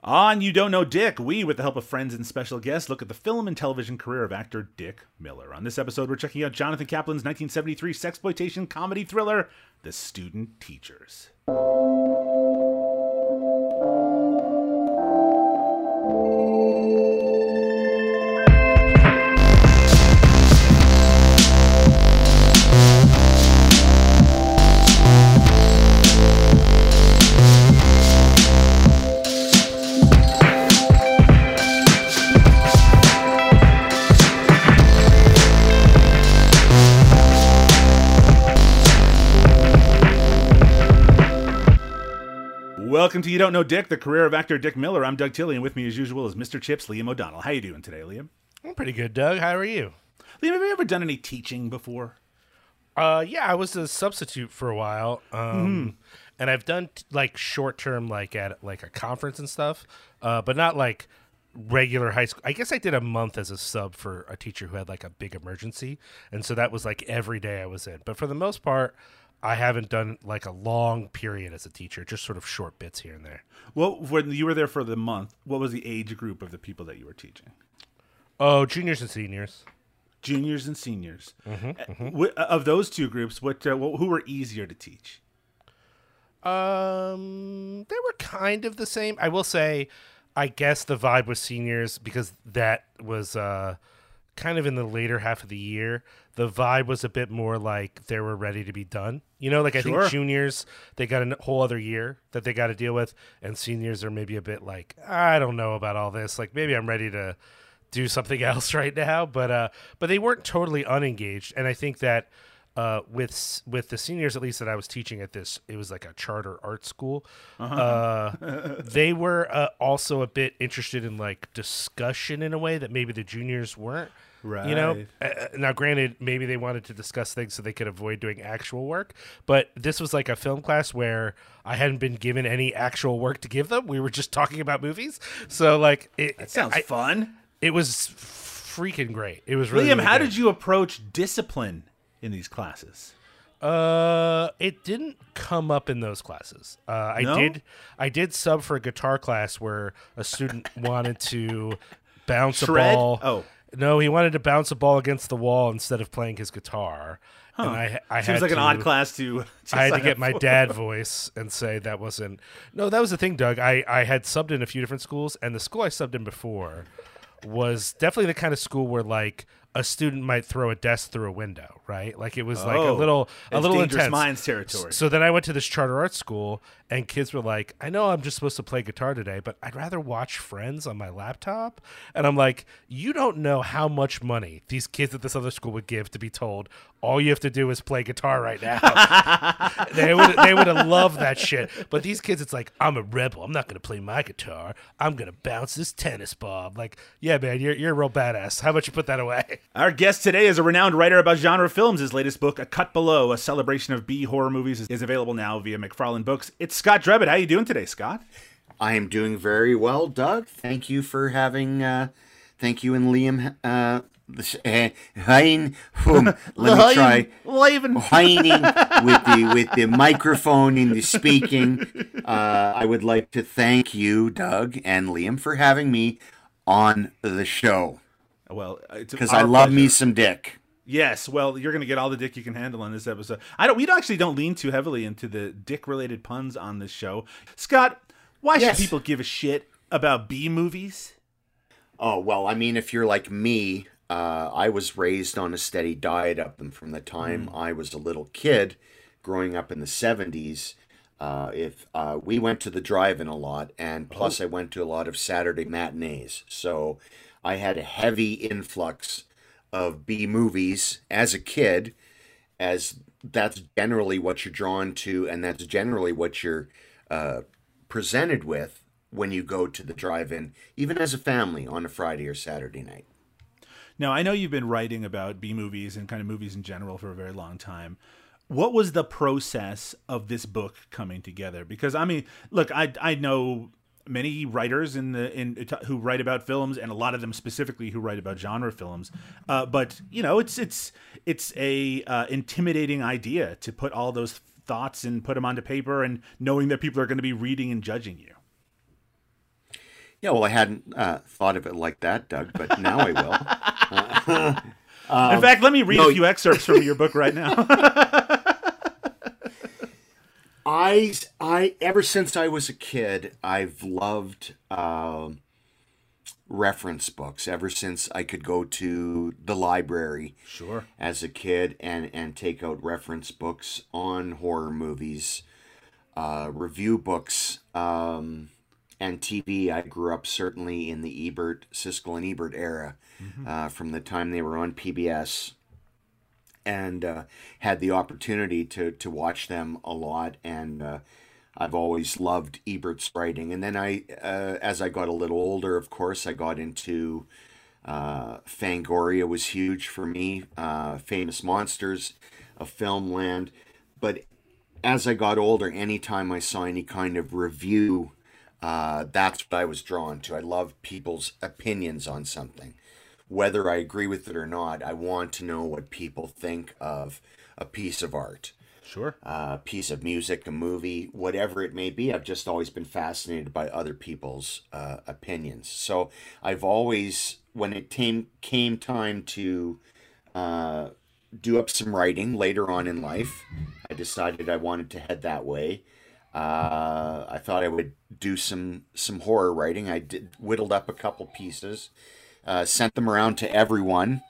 On You Don't Know Dick, we, with the help of friends and special guests, look at the film and television career of actor Dick Miller. On this episode, we're checking out Jonathan Kaplan's 1973 sexploitation comedy thriller, The Student Teachers. Welcome to You Don't Know Dick, the career of actor Dick Miller. I'm Doug Tilley, and with me as usual is Mr. Chips, Liam O'Donnell. How you doing today, Liam? I'm pretty good, Doug. How are you? Liam, have you ever done any teaching before? Yeah, I was a substitute for a while, and I've done short term, at a conference and stuff, but not like regular high school. I guess I did a month as a sub for a teacher who had a big emergency, and so that was every day I was in. But for the most part, I haven't done a long period as a teacher, just sort of short bits here and there. Well, when you were there for the month, what was the age group of the people that you were teaching? Oh, juniors and seniors. Juniors and seniors. Of those two groups, who were easier to teach? They were kind of the same. I will say, I guess the vibe was seniors because that was kind of in the later half of the year. The vibe was a bit more like they were ready to be done. I think juniors, they got a whole other year that they got to deal with, and seniors are maybe a bit I don't know about all this. Maybe I'm ready to do something else right now, but they weren't totally unengaged. And I think that with the seniors, at least that I was teaching at this, it was a charter art school. They were also a bit interested in discussion in a way that maybe the juniors weren't. Right. Now granted, maybe they wanted to discuss things so they could avoid doing actual work, but this was a film class where I hadn't been given any actual work to give them. We were just talking about movies. So that sounds fun. It was freaking great. It was really, Liam, really how great. did you approach discipline in these classes? It didn't come up in those classes. I did sub for a guitar class where a student wanted to bounce a ball. Oh. No, he wanted to bounce a ball against the wall instead of playing his guitar. And I Seems had an odd class to I had to sign get up my for. dad voice and say that wasn't. No, that was the thing, Doug. I had subbed in a few different schools, and the school I subbed in before was definitely the kind of school where a student might throw a desk through a window, right? It was a little Dangerous intense. Minds territory. So then I went to this charter art school, and kids were like, I know I'm just supposed to play guitar today, but I'd rather watch Friends on my laptop. And I'm like, you don't know how much money these kids at this other school would give to be told all you have to do is play guitar right now. They would have loved that shit. But these kids, it's I'm a rebel. I'm not going to play my guitar. I'm going to bounce this tennis ball. Yeah, man, you're a real badass. How about you put that away? Our guest today is a renowned writer about genre films. His latest book, A Cut Below, a celebration of B horror movies, is available now via McFarlane Books. It's Scott Drebit. How you doing today, Scott? I am doing very well, Doug. Thank you for having. Thank you and Liam. Let me try whining with the microphone in the speaking. I would like to thank you, Doug and Liam, for having me on the show. Well, because I love me some Dick. Yes, well, you're going to get all the dick you can handle on this episode. We actually don't lean too heavily into the dick-related puns on this show. Scott, why should people give a shit about B movies? Oh, well, I mean, if you're like me, I was raised on a steady diet up from the time I was a little kid, growing up in the 70s. We went to the drive-in a lot, and plus I went to a lot of Saturday matinees. So I had a heavy influx of B movies as a kid, as that's generally what you're drawn to, and that's generally what you're presented with when you go to the drive-in, even as a family on a Friday or Saturday night. Now, I know you've been writing about B movies and kind of movies in general for a very long time. What was the process of this book coming together? Because, I mean, look, I know many writers who write about films, and a lot of them specifically who write about genre films. But you know, it's a intimidating idea to put all those thoughts and put them onto paper, and knowing that people are going to be reading and judging you. Yeah, well, I hadn't thought of it like that, Doug, but now I will. In fact, let me read no, a few excerpts from your book right now. I ever since I was a kid, I've loved reference books. Ever since I could go to the library Sure. as a kid and take out reference books on horror movies, review books, and TV. I grew up certainly in the Siskel and Ebert era, from the time they were on PBS, and had the opportunity to watch them a lot. And I've always loved Ebert's writing. And then as I got a little older, of course, I got into Fangoria was huge for me. Famous Monsters of Filmland. But as I got older, anytime I saw any kind of review, that's what I was drawn to. I love people's opinions on something. Whether I agree with it or not, I want to know what people think of a piece of art, Sure. a piece of music, a movie, whatever it may be. I've just always been fascinated by other people's opinions. So I've always, when it came time to do up some writing later on in life, I decided I wanted to head that way. I thought I would do some horror writing. I whittled up a couple pieces, sent them around to everyone,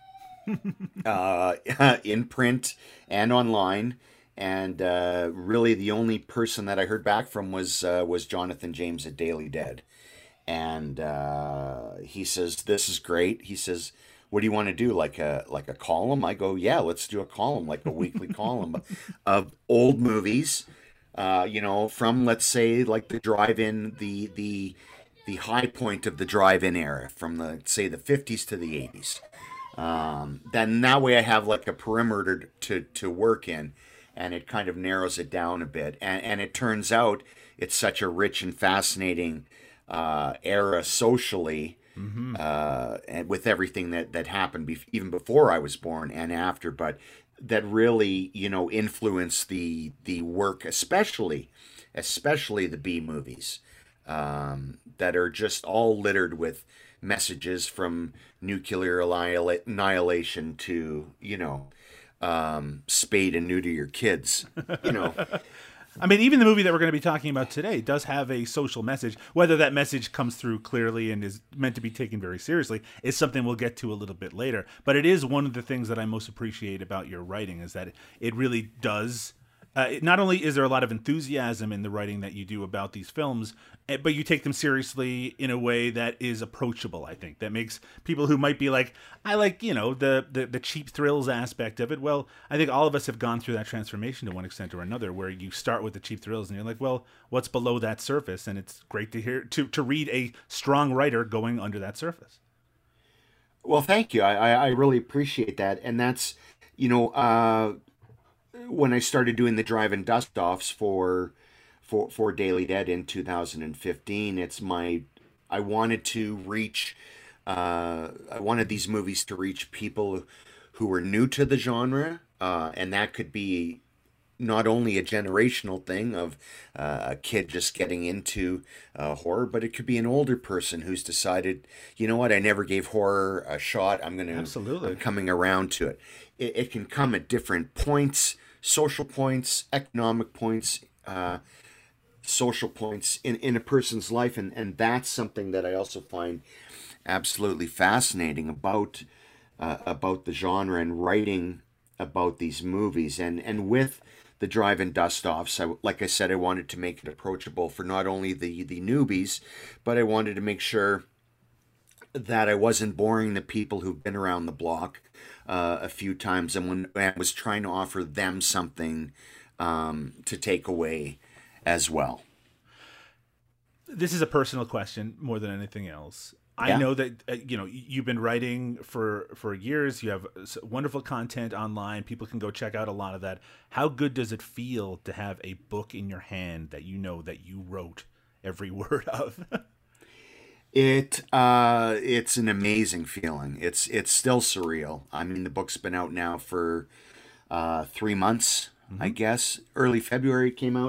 in print and online. And really, the only person that I heard back from was Jonathan James at Daily Dead, and he says, "This is great." He says, "What do you want to do? Like a column?" I go, "Yeah, let's do a column, like a weekly column of old movies." From, let's say, like the drive-in, the high point of the drive-in era, from the 50s to the 80s. Then that way I have like a perimeter to work in, and it kind of narrows it down a bit. And it turns out it's such a rich and fascinating era socially, and with everything that happened even before I was born and after, but that really, influenced the work, especially the B movies, that are just all littered with messages from nuclear annihilation to, spade and neuter your kids, I mean, even the movie that we're going to be talking about today does have a social message. Whether that message comes through clearly and is meant to be taken very seriously is something we'll get to a little bit later. But it is one of the things that I most appreciate about your writing, is that it really does. Not only is there a lot of enthusiasm in the writing that you do about these films, but you take them seriously in a way that is approachable. I think that makes people who might be like, I like, the cheap thrills aspect of it. Well, I think all of us have gone through that transformation to one extent or another, where you start with the cheap thrills and you're like, well, what's below that surface? And it's great to hear to read a strong writer going under that surface. Well, thank you. I really appreciate that. And that's, when I started doing the drive-in dust-offs for Daily Dead in 2015, I wanted to reach, I wanted these movies to reach people who were new to the genre, and that could be not only a generational thing of a kid just getting into horror, but it could be an older person who's decided, you know what, I never gave horror a shot. Absolutely. I'm coming around to it. It can come at different points, social points, economic points, social points in a person's life, and that's something that I also find absolutely fascinating about the genre and writing about these movies. And with the drive-in dust-offs, like I said, I wanted to make it approachable for not only the newbies, but I wanted to make sure that I wasn't boring the people who've been around the block a few times, and when I was trying to offer them something to take away as well. This is a personal question more than anything else. I Yeah. know that you've been writing for years. You have wonderful content online. People can go check out a lot of that. How good does it feel to have a book in your hand that that you wrote every word of? It's an amazing feeling. It's still surreal. I mean, the book's been out now for 3 months, I guess. Early February it came out.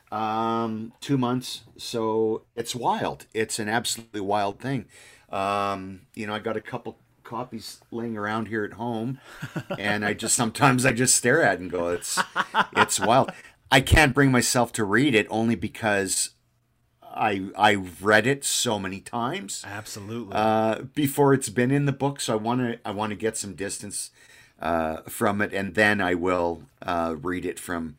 2 months. So it's wild. It's an absolutely wild thing. I got a couple copies laying around here at home, and sometimes I just stare at it and go, it's wild. I can't bring myself to read it only because I've read it so many times. Absolutely. Before it's been in the book, so I want to get some distance from it, and then I will read it from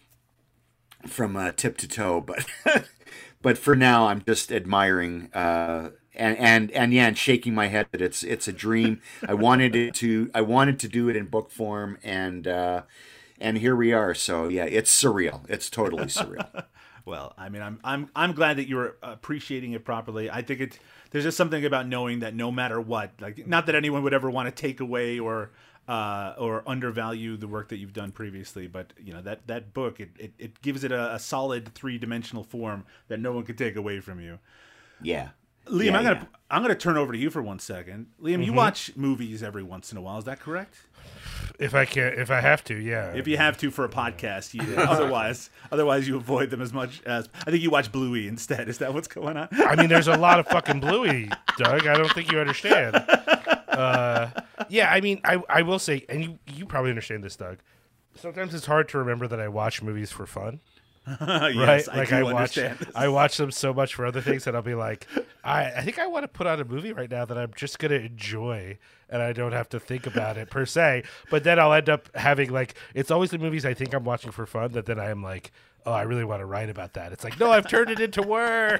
tip to toe. But but for now, I'm just admiring and shaking my head that it's a dream. I wanted to do it in book form, and here we are. So yeah, it's surreal. It's totally surreal. Well, I mean, I'm glad that you're appreciating it properly. I think there's just something about knowing that no matter what, like, not that anyone would ever want to take away or undervalue the work that you've done previously, but that book, it gives it a solid 3-dimensional form that no one could take away from you. Yeah. Liam, Yeah, I'm gonna turn over to you for 1 second. Liam, you watch movies every once in a while, is that correct? If I have to, yeah. If you have to for a podcast, you otherwise you avoid them as much as I think you watch Bluey instead. Is that what's going on? I mean, there's a lot of fucking Bluey, Doug. I don't think you understand. Yeah, I mean, I will say, and you probably understand this, Doug. Sometimes it's hard to remember that I watch movies for fun. Yes, right? Like I watch them so much for other things that I'll be like, I think I want to put on a movie right now that I'm just gonna enjoy and I don't have to think about it per se. But then I'll end up having, like, it's always the movies I think I'm watching for fun that then I am like, oh, I really want to write about that. It's like, no, I've turned it into work.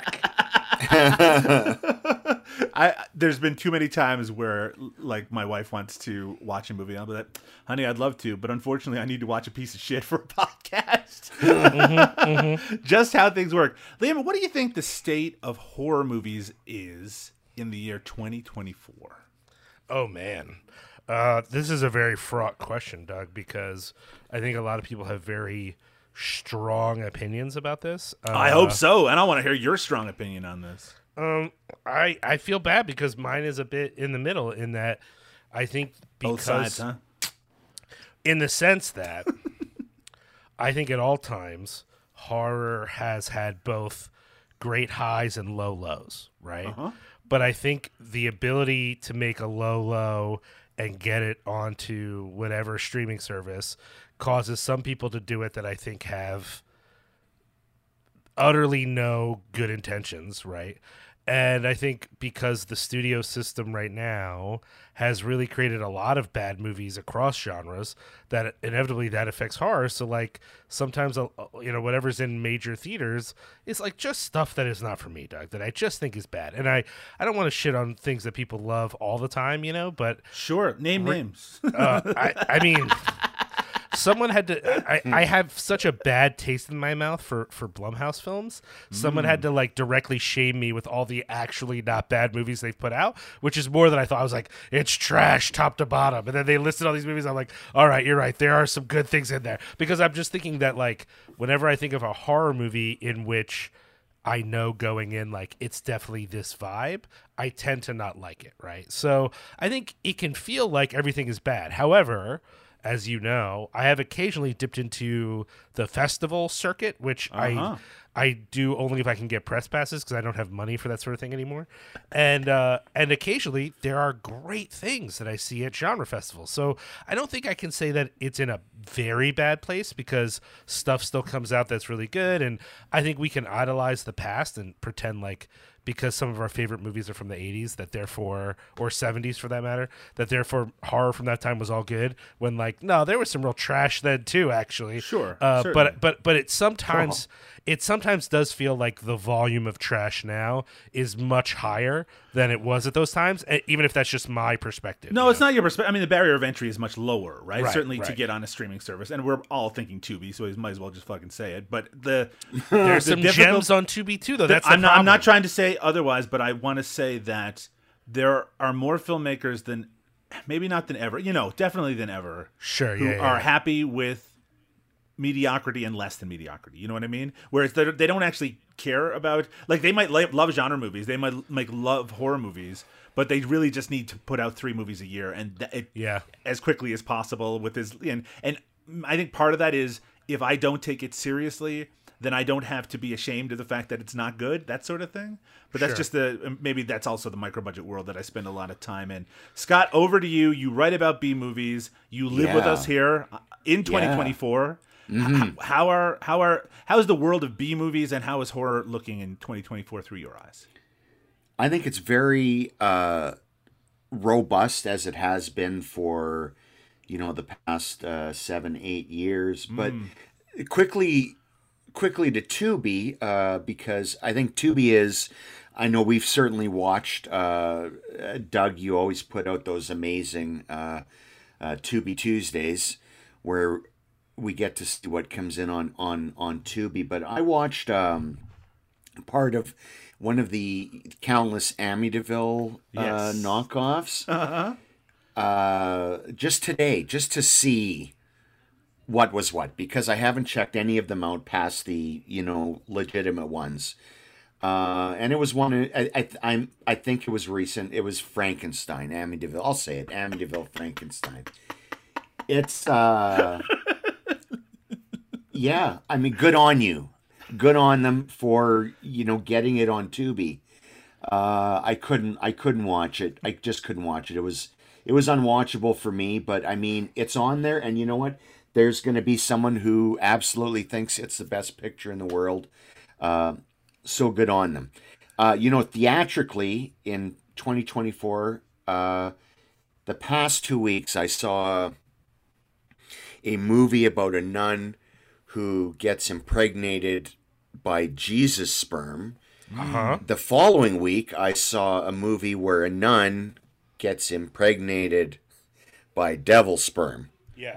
There's been too many times where, like, my wife wants to watch a movie, and I'll be like, honey, I'd love to, but unfortunately I need to watch a piece of shit for a podcast. Just how things work. Liam, what do you think the state of horror movies is in the year 2024? Oh, man. This is a very fraught question, Doug, because I think a lot of people have very strong opinions about this. I hope so, and I want to hear your strong opinion on this. I feel bad because mine is a bit in the middle in that I think because, both sides, huh? In the sense that I think at all times horror has had both great highs and low lows, right? Uh-huh. But I think the ability to make a low and get it onto whatever streaming service causes some people to do it that I think have utterly no good intentions, right? And I think because the studio system right now has really created a lot of bad movies across genres, that inevitably that affects horror. So, like, sometimes, whatever's in major theaters is, like, just stuff that is not for me, Doug, that I just think is bad. And I don't want to shit on things that people love all the time, but... Sure, name names. I mean... Someone had to. I have such a bad taste in my mouth for Blumhouse films. Someone had to, like, directly shame me with all the actually not bad movies they've put out, which is more than I thought. I was like, it's trash top to bottom, and then they listed all these movies. I'm like, all right, you're right. There are some good things in there, because I'm just thinking that, like, whenever I think of a horror movie in which I know going in, like, it's definitely this vibe, I tend to not like it, right? So I think it can feel like everything is bad. However, as you know, I have occasionally dipped into the festival circuit, which I do only if I can get press passes, because I don't have money for that sort of thing anymore. And occasionally there are great things that I see at genre festivals. So I don't think I can say that it's in a very bad place, because stuff still comes out that's really good. And I think we can idolize the past and pretend like, because some of our favorite movies are from the 80s, that therefore, or 70s for that matter, that therefore horror from that time was all good, when, like, no, there was some real trash then too, actually. Sure. But it sometimes does feel like the volume of trash now is much higher than it was at those times, even if that's just my perspective. No, it's not your perspective. I mean, the barrier of entry is much lower, right? Certainly right. To get on a streaming service. And we're all thinking Tubi, so we might as well just fucking say it. But there's some gems on Tubi too, though. That's I'm not trying to say otherwise, but I want to say that there are more filmmakers than, maybe not than ever, definitely than ever, sure, who are happy with mediocrity and less than mediocrity. You know what I mean? Whereas they don't actually care about, like, they might love genre movies, they might love horror movies, but they really just need to put out 3 movies a year, and as quickly as possible with this. And I think part of that is, if I don't take it seriously, then I don't have to be ashamed of the fact that it's not good, that sort of thing. But that's just maybe that's also the micro budget world that I spend a lot of time in. Scott, over to you. You write about B movies. You live with us here in 2024. How is the world of B movies and how is horror looking in 2024 through your eyes? I think it's very robust, as it has been for the past 7-8 years. But quickly to Tubi, because I think Tubi is. I know we've certainly watched. Doug, you always put out those amazing Tubi Tuesdays where we get to see what comes in on Tubi. But I watched part of one of the countless Amityville knockoffs just today, just to see what was what, because I haven't checked any of them out past the legitimate ones. And it was one. I think it was recent. It was Frankenstein, Amityville. I'll say it, Amityville Frankenstein. It's yeah. I mean, good on you. Good on them for getting it on Tubi. I couldn't watch it. I just couldn't watch it. It was unwatchable for me. But I mean, it's on there, and you know what? There's going to be someone who absolutely thinks it's the best picture in the world. So good on them. Theatrically in 2024, the past 2 weeks, I saw a movie about a nun who gets impregnated by Jesus' sperm. The following week, I saw a movie where a nun gets impregnated by devil sperm. Yeah.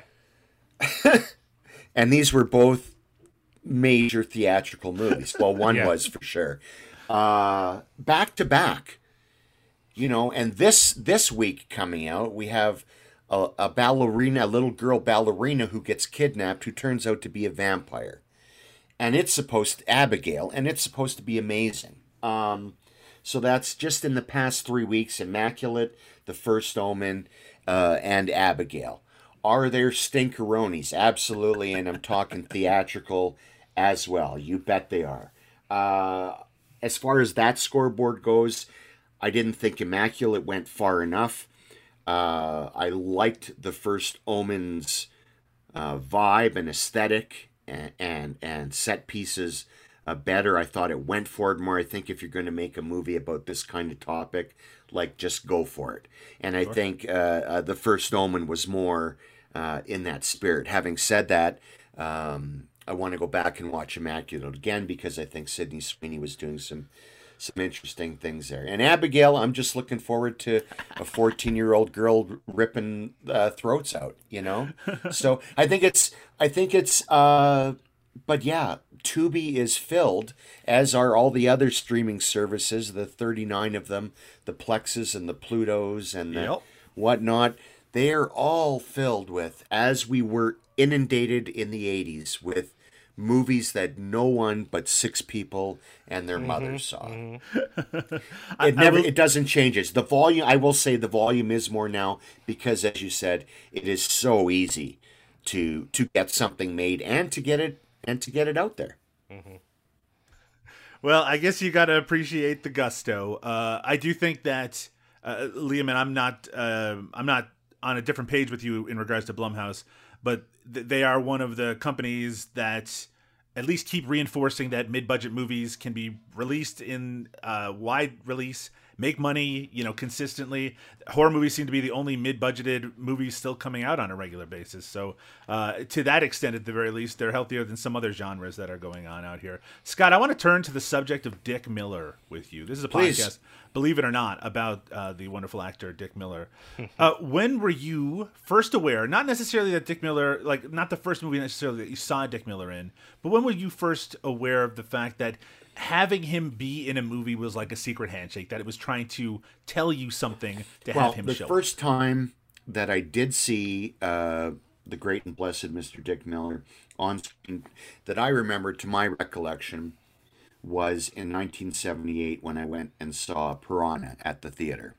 And these were both major theatrical movies. Well, one was for sure. Back to back. And this week coming out, we have a ballerina, a little girl ballerina who gets kidnapped, who turns out to be a vampire. And it's supposed to, Abigail, and it's supposed to be amazing. So that's just in the past 3 weeks, Immaculate, The First Omen, and Abigail. Are there stinkeronis? Absolutely, and I'm talking theatrical as well. You bet they are. As far as that scoreboard goes, I didn't think Immaculate went far enough. I liked The First Omen's vibe and aesthetic and set pieces better. I thought it went for it more. I think if you're going to make a movie about this kind of topic, just go for it. And I think The First Omen was more in that spirit. Having said that, I want to go back and watch Immaculate again because I think Sydney Sweeney was doing some interesting things there. And Abigail, I'm just looking forward to a 14-year-old girl ripping throats out, So I think it's but yeah, Tubi is filled, as are all the other streaming services, the 39 of them, the Plexes and the Plutos and the whatnot. They are all filled with, as we were inundated in the 80s, with movies that no one but 6 people and their mothers saw. It doesn't change. It's the volume. I will say the volume is more now because, as you said, it is so easy to get something made and to get it out there. Well, I guess you got to appreciate the gusto. I do think that Liam, and I'm not on a different page with you in regards to Blumhouse, but they are one of the companies that at least keep reinforcing that mid-budget movies can be released in wide release, make money, consistently. Horror movies seem to be the only mid-budgeted movies still coming out on a regular basis. So to that extent, at the very least, they're healthier than some other genres that are going on out here. Scott, I want to turn to the subject of Dick Miller with you. This is a podcast, believe it or not, about the wonderful actor Dick Miller. When were you first aware, not necessarily that Dick Miller, not the first movie necessarily that you saw Dick Miller in, but when were you first aware of the fact that having him be in a movie was like a secret handshake, that it was trying to tell you something to have him show? The first time that I did see the great and blessed Mr. Dick Miller on screen that I remember, to my recollection, was in 1978 when I went and saw Piranha at the theater.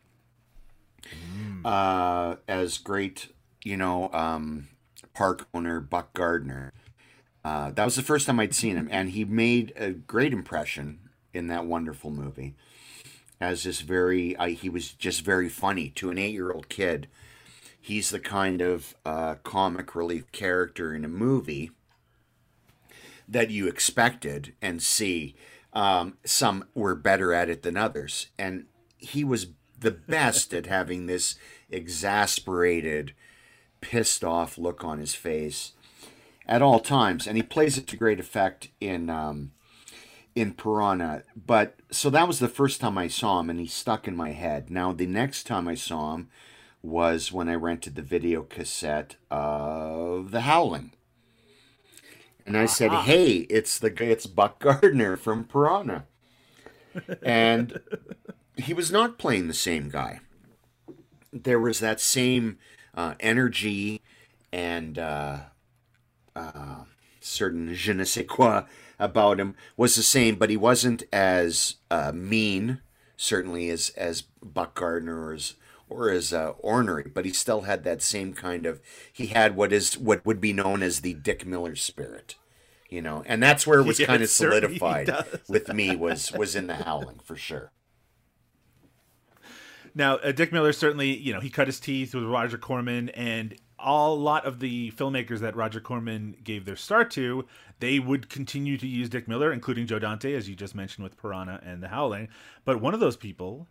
As great, park owner Buck Gardner That was the first time I'd seen him, and he made a great impression in that wonderful movie. As this he was just very funny to an 8-year-old kid. He's the kind of comic relief character in a movie that you expected and see. Some were better at it than others, and he was the best at having this exasperated, pissed off look on his face at all times, and he plays it to great effect in Piranha. But so that was the first time I saw him, and he stuck in my head. Now the next time I saw him was when I rented the video cassette of The Howling. And I said, "Hey, it's Buck Gardner from Piranha," and he was not playing the same guy. There was that same energy and certain je ne sais quoi about him was the same, but he wasn't as mean, certainly as Buck Gardner or as ornery, but he still had that same kind of, he had what would be known as the Dick Miller spirit, and that's where it was kind of solidified with me was in The Howling for sure. Now, Dick Miller certainly, he cut his teeth with Roger Corman, and a lot of the filmmakers that Roger Corman gave their start to, they would continue to use Dick Miller, including Joe Dante, as you just mentioned with Piranha and The Howling. But one of those people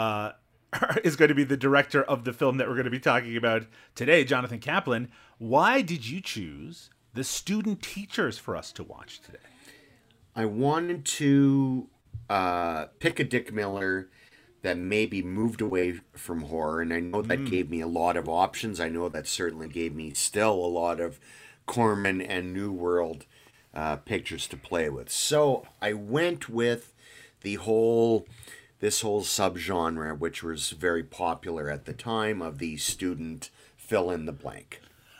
is going to be the director of the film that we're going to be talking about today, Jonathan Kaplan. Why did you choose The Student Teachers for us to watch today? I wanted to pick a Dick Miller that maybe moved away from horror, and I know that gave me a lot of options. I know that certainly gave me still a lot of Corman and New World pictures to play with. So I went with this whole subgenre, which was very popular at the time, of the student fill in the blank.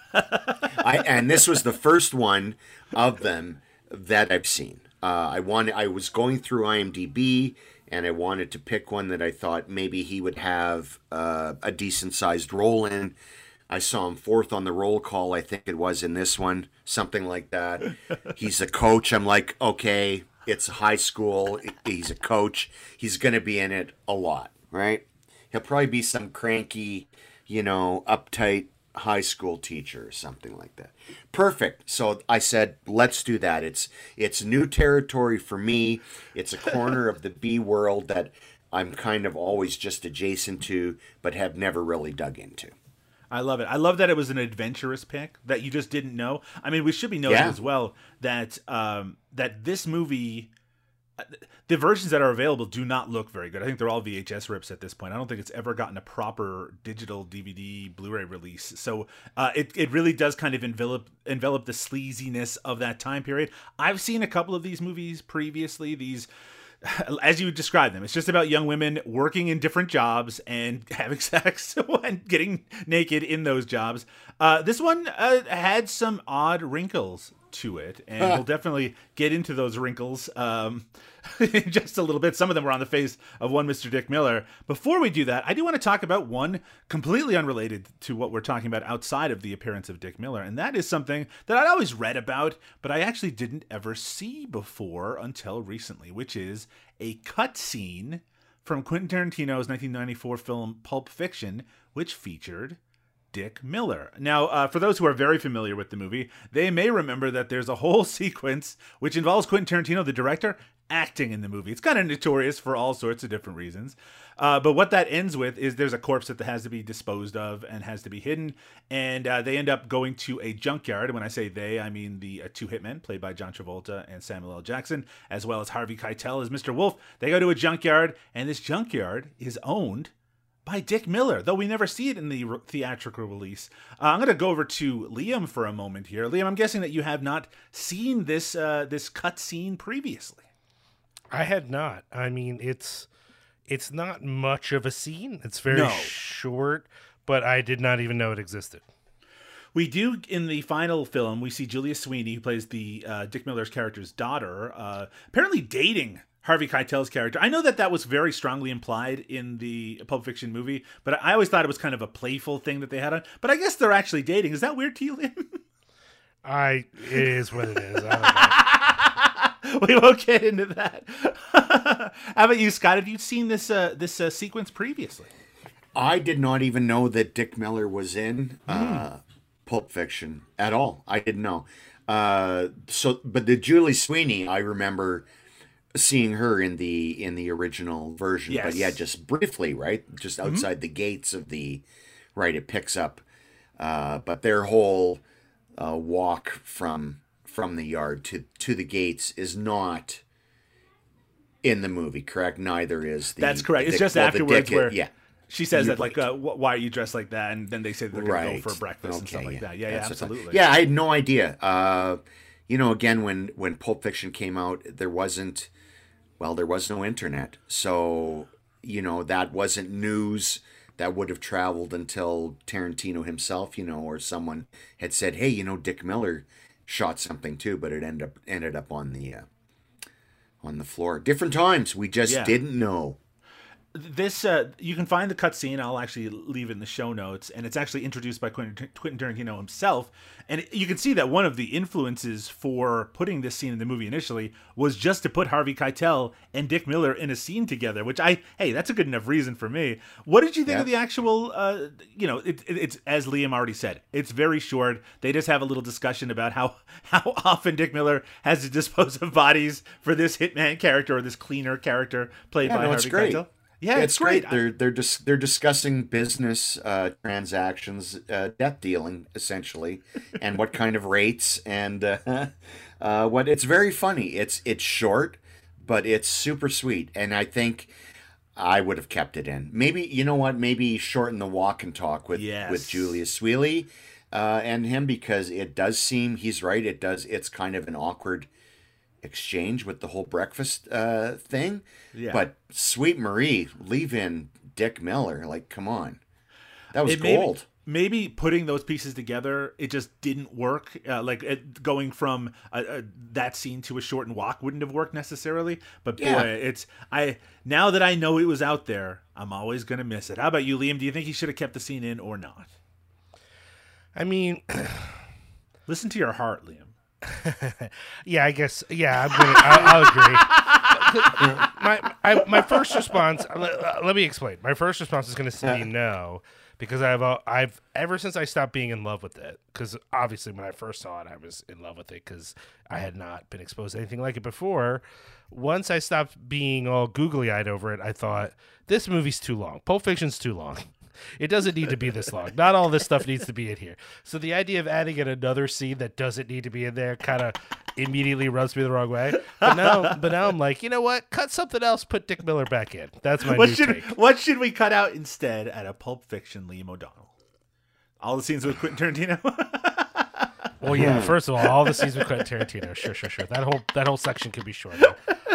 And this was the first one of them that I've seen. I was going through IMDb, and I wanted to pick one that I thought maybe he would have a decent-sized role in. I saw him fourth on the roll call, I think it was, in this one, something like that. He's a coach. I'm like, okay, it's high school. He's a coach. He's going to be in it a lot, right? He'll probably be some cranky, uptight high school teacher or something like that. Perfect. So I said, let's do that. It's new territory for me. It's a corner of the B world that I'm kind of always just adjacent to, but have never really dug into. I love it. I love that it was an adventurous pick that you just didn't know. I mean, we should be noting as well that that this movie, the versions that are available do not look very good. I think they're all VHS rips at this point. I don't think it's ever gotten a proper digital DVD Blu-ray release. So it really does kind of envelop the sleaziness of that time period. I've seen a couple of these movies previously. These, as you describe them, it's just about young women working in different jobs and having sex and getting naked in those jobs. This one had some odd wrinkles to it, and we'll definitely get into those wrinkles in just a little bit. Some of them were on the face of one Mr. Dick Miller. Before we do that, I do want to talk about one completely unrelated to what we're talking about outside of the appearance of Dick Miller, and that is something that I'd always read about, but I actually didn't ever see before until recently, which is a cut scene from Quentin Tarantino's 1994 film Pulp Fiction, which featured Dick Miller. Now, for those who are very familiar with the movie, they may remember that there's a whole sequence which involves Quentin Tarantino, the director, acting in the movie. It's kind of notorious for all sorts of different reasons. But what that ends with is there's a corpse that has to be disposed of and has to be hidden. And they end up going to a junkyard. And when I say they, I mean the two hitmen played by John Travolta and Samuel L. Jackson, as well as Harvey Keitel as Mr. Wolf. They go to a junkyard, and this junkyard is owned by Dick Miller, though we never see it in the theatrical release. I'm going to go over to Liam for a moment here. Liam, I'm guessing that you have not seen this this cut scene previously. I had not. I mean, it's not much of a scene. It's very short, but I did not even know it existed. We do, in the final film, we see Julia Sweeney, who plays the Dick Miller's character's daughter, apparently dating Harvey Keitel's character. I know that was very strongly implied in the Pulp Fiction movie, but I always thought it was kind of a playful thing that they had on. But I guess they're actually dating. Is that weird to you, Liam? It is what it is. I don't know. We won't get into that. How about you, Scott? Have you seen this sequence previously? I did not even know that Dick Miller was in Pulp Fiction at all. I didn't know. But the Julie Sweeney, I remember seeing her in the original version. Yes. But yeah, just briefly, right? Just outside the gates of right, it picks up. But their whole walk from the yard to the gates is not in the movie, correct? Neither is the... That's correct. It's just afterwards where she says that, like, why are you dressed like that? And then they say that they're going to go for breakfast and stuff like that. Yeah, absolutely. Yeah, I had no idea. Again, when Pulp Fiction came out, there was no internet. So, that wasn't news that would have traveled until Tarantino himself, or someone had said, hey, Dick Miller shot something too, but it ended up on the floor. Different times. We just didn't know. This you can find the cutscene. I'll actually leave it in the show notes, and it's actually introduced by Quentin Tarantino himself. And you can see that one of the influences for putting this scene in the movie initially was just to put Harvey Keitel and Dick Miller in a scene together. Which that's a good enough reason for me. What did you think of the actual? It's as Liam already said. It's very short. They just have a little discussion about how often Dick Miller has to dispose of bodies for this hitman character or this cleaner character played by Harvey Keitel. Yeah, it's great. They're discussing business transactions, debt dealing essentially, and what kind of rates and what. It's very funny. It's short, but it's super sweet, and I think I would have kept it in. Maybe maybe shorten the walk and talk with Julius Sweely and him, because it does seem he's right. It's kind of an awkward exchange with the whole breakfast thing. Yeah. But Sweet Marie, leave in Dick Miller. Like, come on. That was gold. Maybe putting those pieces together, it just didn't work. Going from that scene to a shortened walk wouldn't have worked necessarily. But boy, now that I know it was out there, I'm always going to miss it. How about you, Liam? Do you think he should have kept the scene in or not? I mean... Listen to your heart, Liam. Yeah, I guess. Yeah, I'll agree. My first response. Let me explain. My first response is going to be no, because I've ever since I stopped being in love with it. Because obviously, when I first saw it, I was in love with it because I had not been exposed to anything like it before. Once I stopped being all googly-eyed over it, I thought this movie's too long. Pulp Fiction's too long. It doesn't need to be this long. Not all this stuff needs to be in here. So the idea of adding in another scene that doesn't need to be in there kind of immediately rubs me the wrong way. But now I'm like, you know what? Cut something else. Put Dick Miller back in. That's my new take. What should we cut out instead at a Pulp Fiction Liam O'Donnell? All the scenes with Quentin Tarantino? Well, yeah. First of all the scenes with Quentin Tarantino. Sure. That whole section could be short.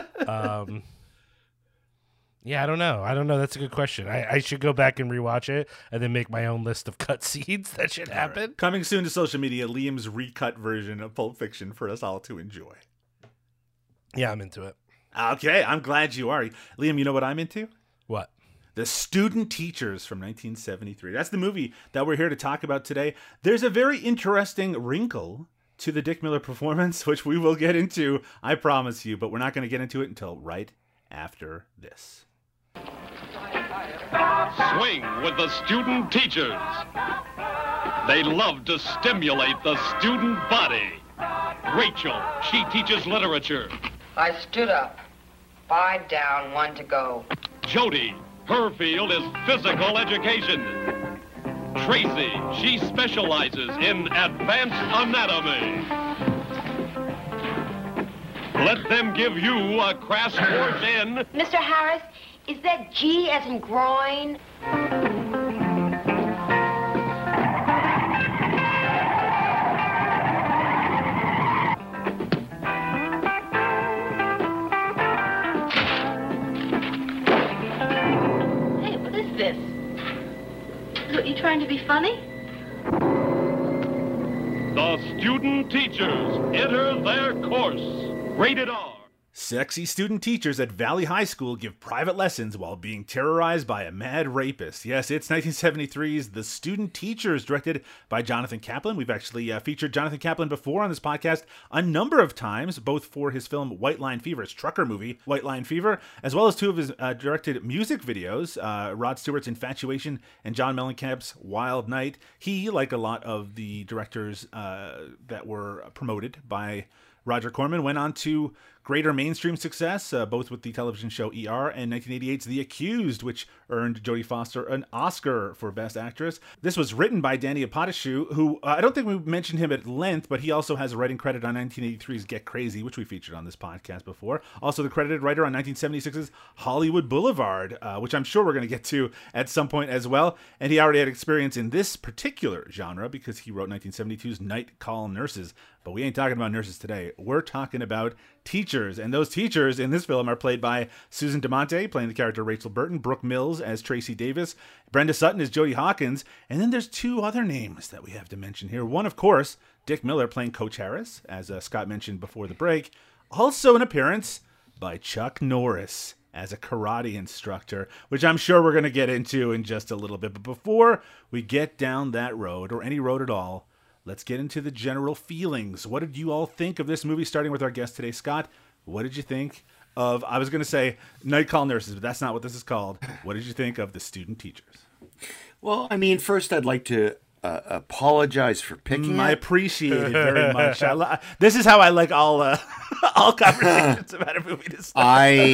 Yeah, I don't know. That's a good question. I should go back and rewatch it and then make my own list of cut scenes that should happen. Right. Coming soon to social media, Liam's recut version of Pulp Fiction for us all to enjoy. Yeah, I'm into it. Okay, I'm glad you are. Liam, you know what I'm into? What? The Student Teachers from 1973. That's the movie that we're here to talk about today. There's a very interesting wrinkle to the Dick Miller performance, which we will get into, I promise you, but we're not going to get into it until right after this. Swing with the student teachers. They love to stimulate the student body. Rachel, she teaches literature. I stood up. 5 down, 1 to go. Jody, her field is physical education. Tracy, she specializes in advanced anatomy. Let them give you a crash course in... Mr. Harris, is that G as in groin? Hey, what is this? Are you trying to be funny? The student teachers enter their course. Rated R. Sexy student teachers at Valley High School give private lessons while being terrorized by a mad rapist. Yes, it's 1973's The Student Teachers, directed by Jonathan Kaplan. We've actually featured Jonathan Kaplan before on this podcast a number of times, both for his film White Line Fever, his trucker movie, White Line Fever, as well as two of his directed music videos, Rod Stewart's Infatuation and John Mellencamp's Wild Night. He, like a lot of the directors that were promoted by Roger Corman, went on to greater mainstream success, both with the television show ER and 1988's The Accused, which earned Jodie Foster an Oscar for Best Actress. This was written by Danny Apotashu, who I don't think we mentioned him at length, but he also has a writing credit on 1983's Get Crazy, which we featured on this podcast before. Also the credited writer on 1976's Hollywood Boulevard, which I'm sure we're going to get to at some point as well. And he already had experience in this particular genre because he wrote 1972's Night Call Nurses. But we ain't talking about nurses today. We're talking about teachers. And those teachers in this film are played by Susan DeMonte, playing the character Rachel Burton, Brooke Mills as Tracy Davis, Brenda Sutton as Jodie Hawkins, and then there's two other names that we have to mention here. One, of course, Dick Miller playing Coach Harris, as Scott mentioned before the break. Also an appearance by Chuck Norris as a karate instructor, which I'm sure we're going to get into in just a little bit. But before we get down that road, or any road at all, let's get into the general feelings. What did you all think of this movie, starting with our guest today, Scott? What did you think of, I was going to say Night Call Nurses, but that's not what this is called. What did you think of The Student Teachers? Well, I mean, first I'd like to apologize for picking I it. appreciate it very much. This is how I like all conversations about a movie to start.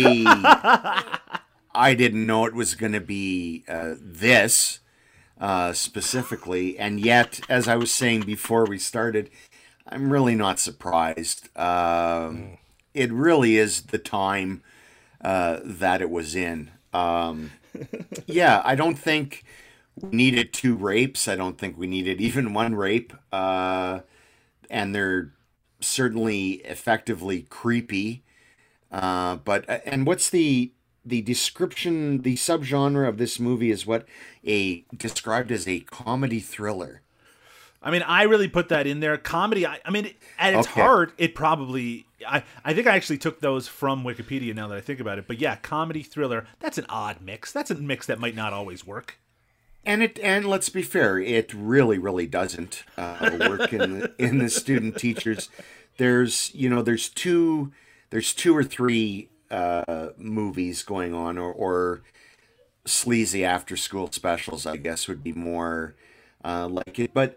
I didn't know it was going to be this specifically, and yet, as I was saying before we started, I'm really not surprised. It really is the time that it was in. Yeah, I don't think we needed 2 rapes. I don't think we needed even 1 rape. And they're certainly effectively creepy. And what's the description, the subgenre of this movie is what described as a comedy thriller. I mean, I really put that in there. Comedy, I mean, at its heart, it probably... I think I actually took those from Wikipedia now that I think about it. But yeah, comedy, thriller, that's an odd mix. That's a mix that might not always work. And let's be fair, it really, really doesn't work in the Student Teachers. There's 2 or 3 movies going on, or sleazy after school specials, I guess would be more like it. But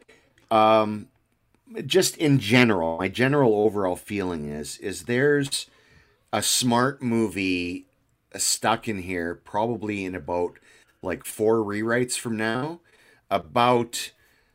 just in general, my general overall feeling is there's a smart movie stuck in here, probably in about like 4 rewrites from now, about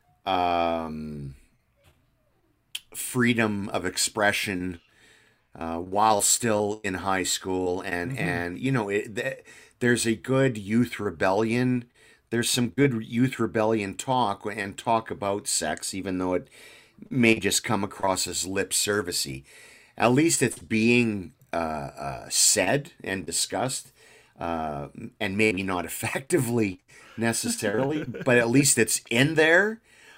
freedom of expression while still in high school, and there's a good youth rebellion. There's some good youth rebellion talk about sex, even though it may just come across as lip servicey. At least it's being said and discussed, and maybe not effectively necessarily, but at least it's in there.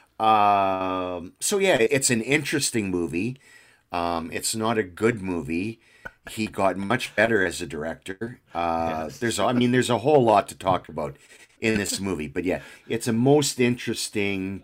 So yeah, it's an interesting movie. It's not a good movie. He got much better as a director. Yes. There's a whole lot to talk about in this movie, but yeah, it's a most interesting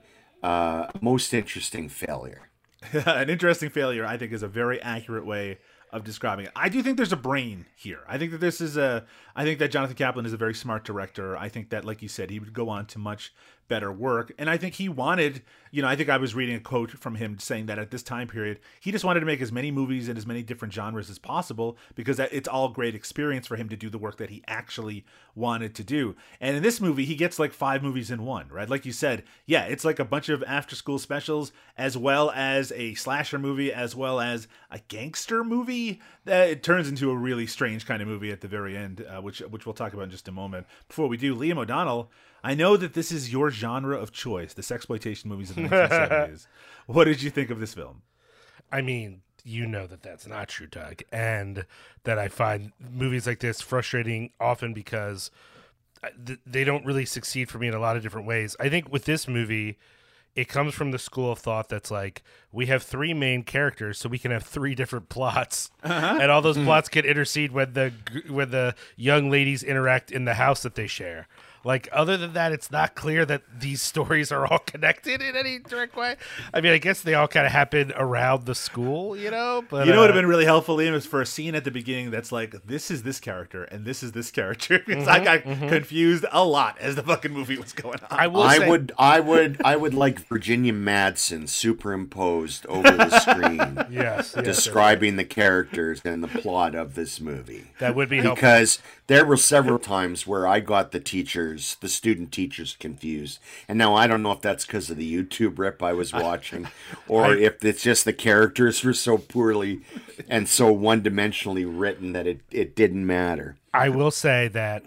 failure. An interesting failure, I think, is a very accurate way of describing it. I do think there's a brain here. I think that I think that Jonathan Kaplan is a very smart director. I think that, like you said, he would go on to much better work. And I think he wanted, I think I was reading a quote from him saying that at this time period, he just wanted to make as many movies in as many different genres as possible, because it's all great experience for him to do the work that he actually wanted to do. And in this movie, he gets like 5 movies in one, right? Like you said, yeah, it's like a bunch of after school specials, as well as a slasher movie, as well as a gangster movie. It turns into a really strange kind of movie at the very end, which we'll talk about in just a moment. Before we do, Liam O'Donnell, I know that this is your genre of choice, the sexploitation movies of the 1970s. What did you think of this film? I mean, you know that that's not true, Doug, and that I find movies like this frustrating often because they don't really succeed for me in a lot of different ways. I think with this movie, it comes from the school of thought that's like, we have three main characters, so we can have three different plots, and all those plots can intercede when the young ladies interact in the house that they share. Like, other than that, it's not clear that these stories are all connected in any direct way. I mean, I guess they all kind of happen around the school, you know? But you know what would have been really helpful, Liam, is for a scene at the beginning that's like, this is this character, and this is this character. Because I got confused a lot as the fucking movie was going on. I would like Virginia Madsen superimposed over the screen. Yes, describing the characters and the plot of this movie. That would be helpful. Because there were several times where I got the student teachers confused. And now I don't know if that's because of the YouTube rip I was watching or if it's just the characters were so poorly and so one-dimensionally written that it didn't matter. I will say that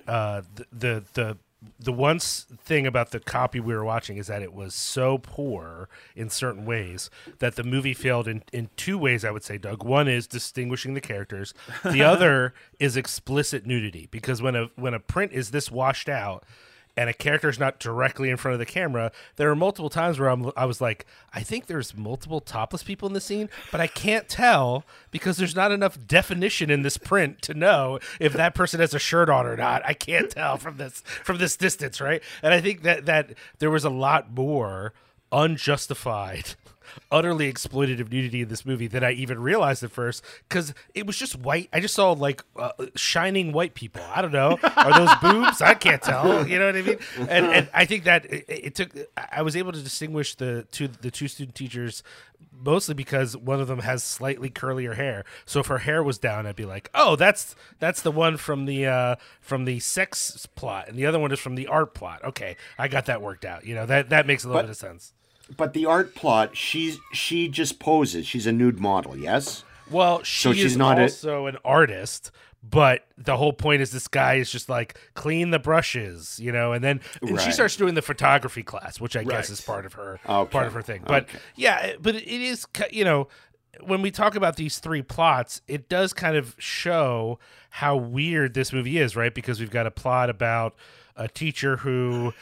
the one thing about the copy we were watching is that it was so poor in certain ways that the movie failed in two ways, I would say, Doug. One is distinguishing the characters. The other is explicit nudity, because when a print is this washed out and a character is not directly in front of the camera, there are multiple times where I was like, I think there's multiple topless people in the scene, but I can't tell because there's not enough definition in this print to know if that person has a shirt on or not. I can't tell from this distance, right? And I think that there was a lot more unjustified, utterly exploitative nudity in this movie than I even realized at first, because it was just white. I just saw like shining white people. I don't know. Are those boobs? I can't tell. You know what I mean? And I think that it took. I was able to distinguish the two student teachers mostly because one of them has slightly curlier hair. So if her hair was down, I'd be like, oh, that's the one from the sex plot, and the other one is from the art plot. Okay, I got that worked out. You know, that makes a little bit of sense. But the art plot, she just poses. She's a nude model, yes? Well, she's not also an artist, but the whole point is this guy is just like, clean the brushes, you know, and she starts doing the photography class, which I guess is part of her thing. But yeah, but it is, you know, when we talk about these three plots, it does kind of show how weird this movie is, right? Because we've got a plot about a teacher who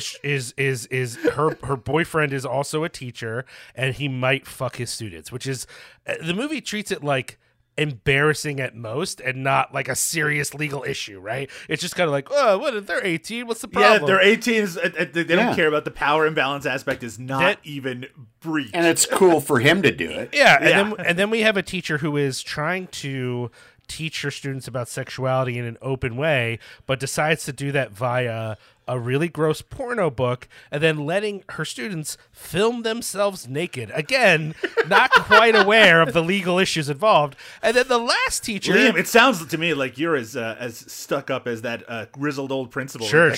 is her boyfriend is also a teacher, and he might fuck his students, which is, the movie treats it like embarrassing at most and not like a serious legal issue, right? It's just kind of like, oh, what if they're 18? What's the problem? Yeah, they're 18. They don't care about the power imbalance aspect. Is not even breached, and it's cool for him to do it. Yeah, and then we have a teacher who is trying to teach her students about sexuality in an open way, but decides to do that via a really gross porno book and then letting her students film themselves naked. Again, not quite aware of the legal issues involved. And then the last teacher... Liam, it sounds to me like you're as stuck up as that grizzled old principal. Sure.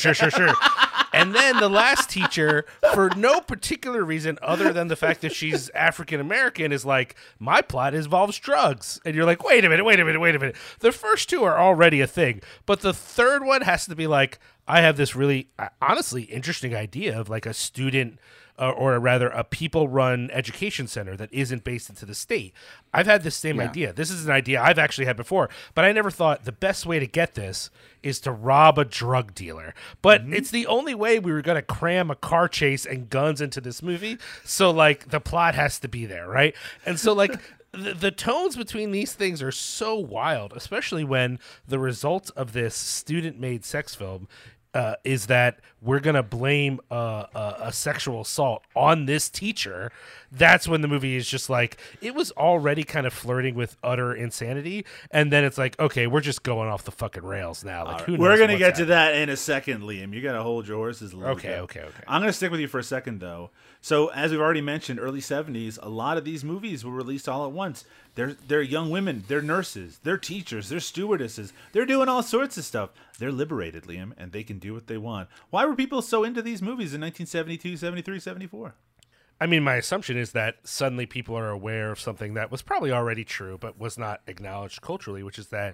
And then the last teacher, for no particular reason other than the fact that she's African-American, is like, my plot involves drugs. And you're like, wait a minute. The first two are already a thing. But the third one has to be like, I have this really, honestly, interesting idea of like a student, or rather a people-run education center that isn't based into the state. I've had this same idea. This is an idea I've actually had before, but I never thought the best way to get this is to rob a drug dealer. But it's the only way we were going to cram a car chase and guns into this movie. So, like, the plot has to be there, right? And so, like... The tones between these things are so wild, especially when the result of this student-made sex film is that we're going to blame a sexual assault on this teacher. That's when the movie is just like, it was already kind of flirting with utter insanity, and then it's like, okay, we're just going off the fucking rails now. Like, who knows? We're going to get to that in a second, Liam. You got to hold your horses a little bit. Okay. I'm going to stick with you for a second, though. So, as we've already mentioned, early 70s, a lot of these movies were released all at once. They're young women, they're nurses, they're teachers, they're stewardesses, they're doing all sorts of stuff. They're liberated, Liam, and they can do what they want. Why were people so into these movies in 1972, 73, 74? I mean, my assumption is that suddenly people are aware of something that was probably already true, but was not acknowledged culturally, which is that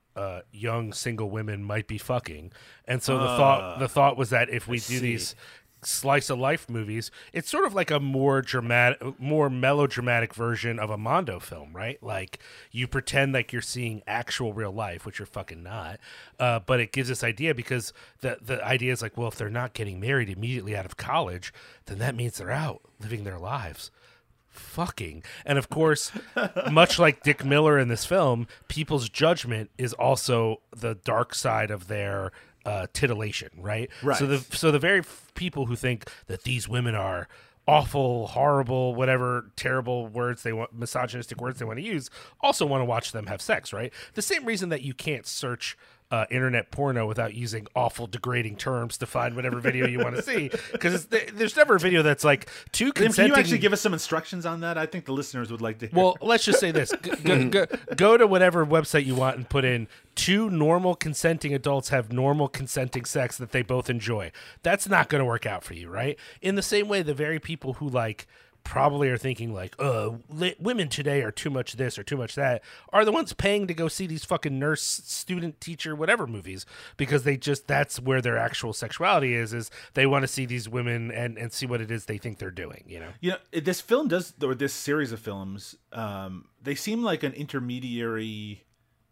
young single women might be fucking. And so the thought was that if we do these slice of life movies, it's sort of like a more dramatic, more melodramatic version of a Mondo film, right? Like you pretend like you're seeing actual real life, which you're fucking not. But it gives this idea because the idea is like, well, if they're not getting married immediately out of college, then that means they're out living their lives. Fucking. And of course, much like Dick Miller in this film, people's judgment is also the dark side of their titillation, right? So the very people who think that these women are awful, horrible, whatever terrible words they want, misogynistic words they want to use, also want to watch them have sex, right? The same reason that you can't search internet porno without using awful, degrading terms to find whatever video you want to see, because there's never a video that's like two consenting. Can you actually give us some instructions on that? I think the listeners would like to hear. Well, let's just say this: go to whatever website you want and put in two normal consenting adults have normal consenting sex that they both enjoy. That's not going to work out for you, right? In the same way, the very people who like probably are thinking like, women today are too much this or too much that, are the ones paying to go see these fucking nurse, student, teacher, whatever movies, because that's where their actual sexuality is they want to see these women and see what it is they think they're doing, you know? You know, this film does, or this series of films, they seem like an intermediary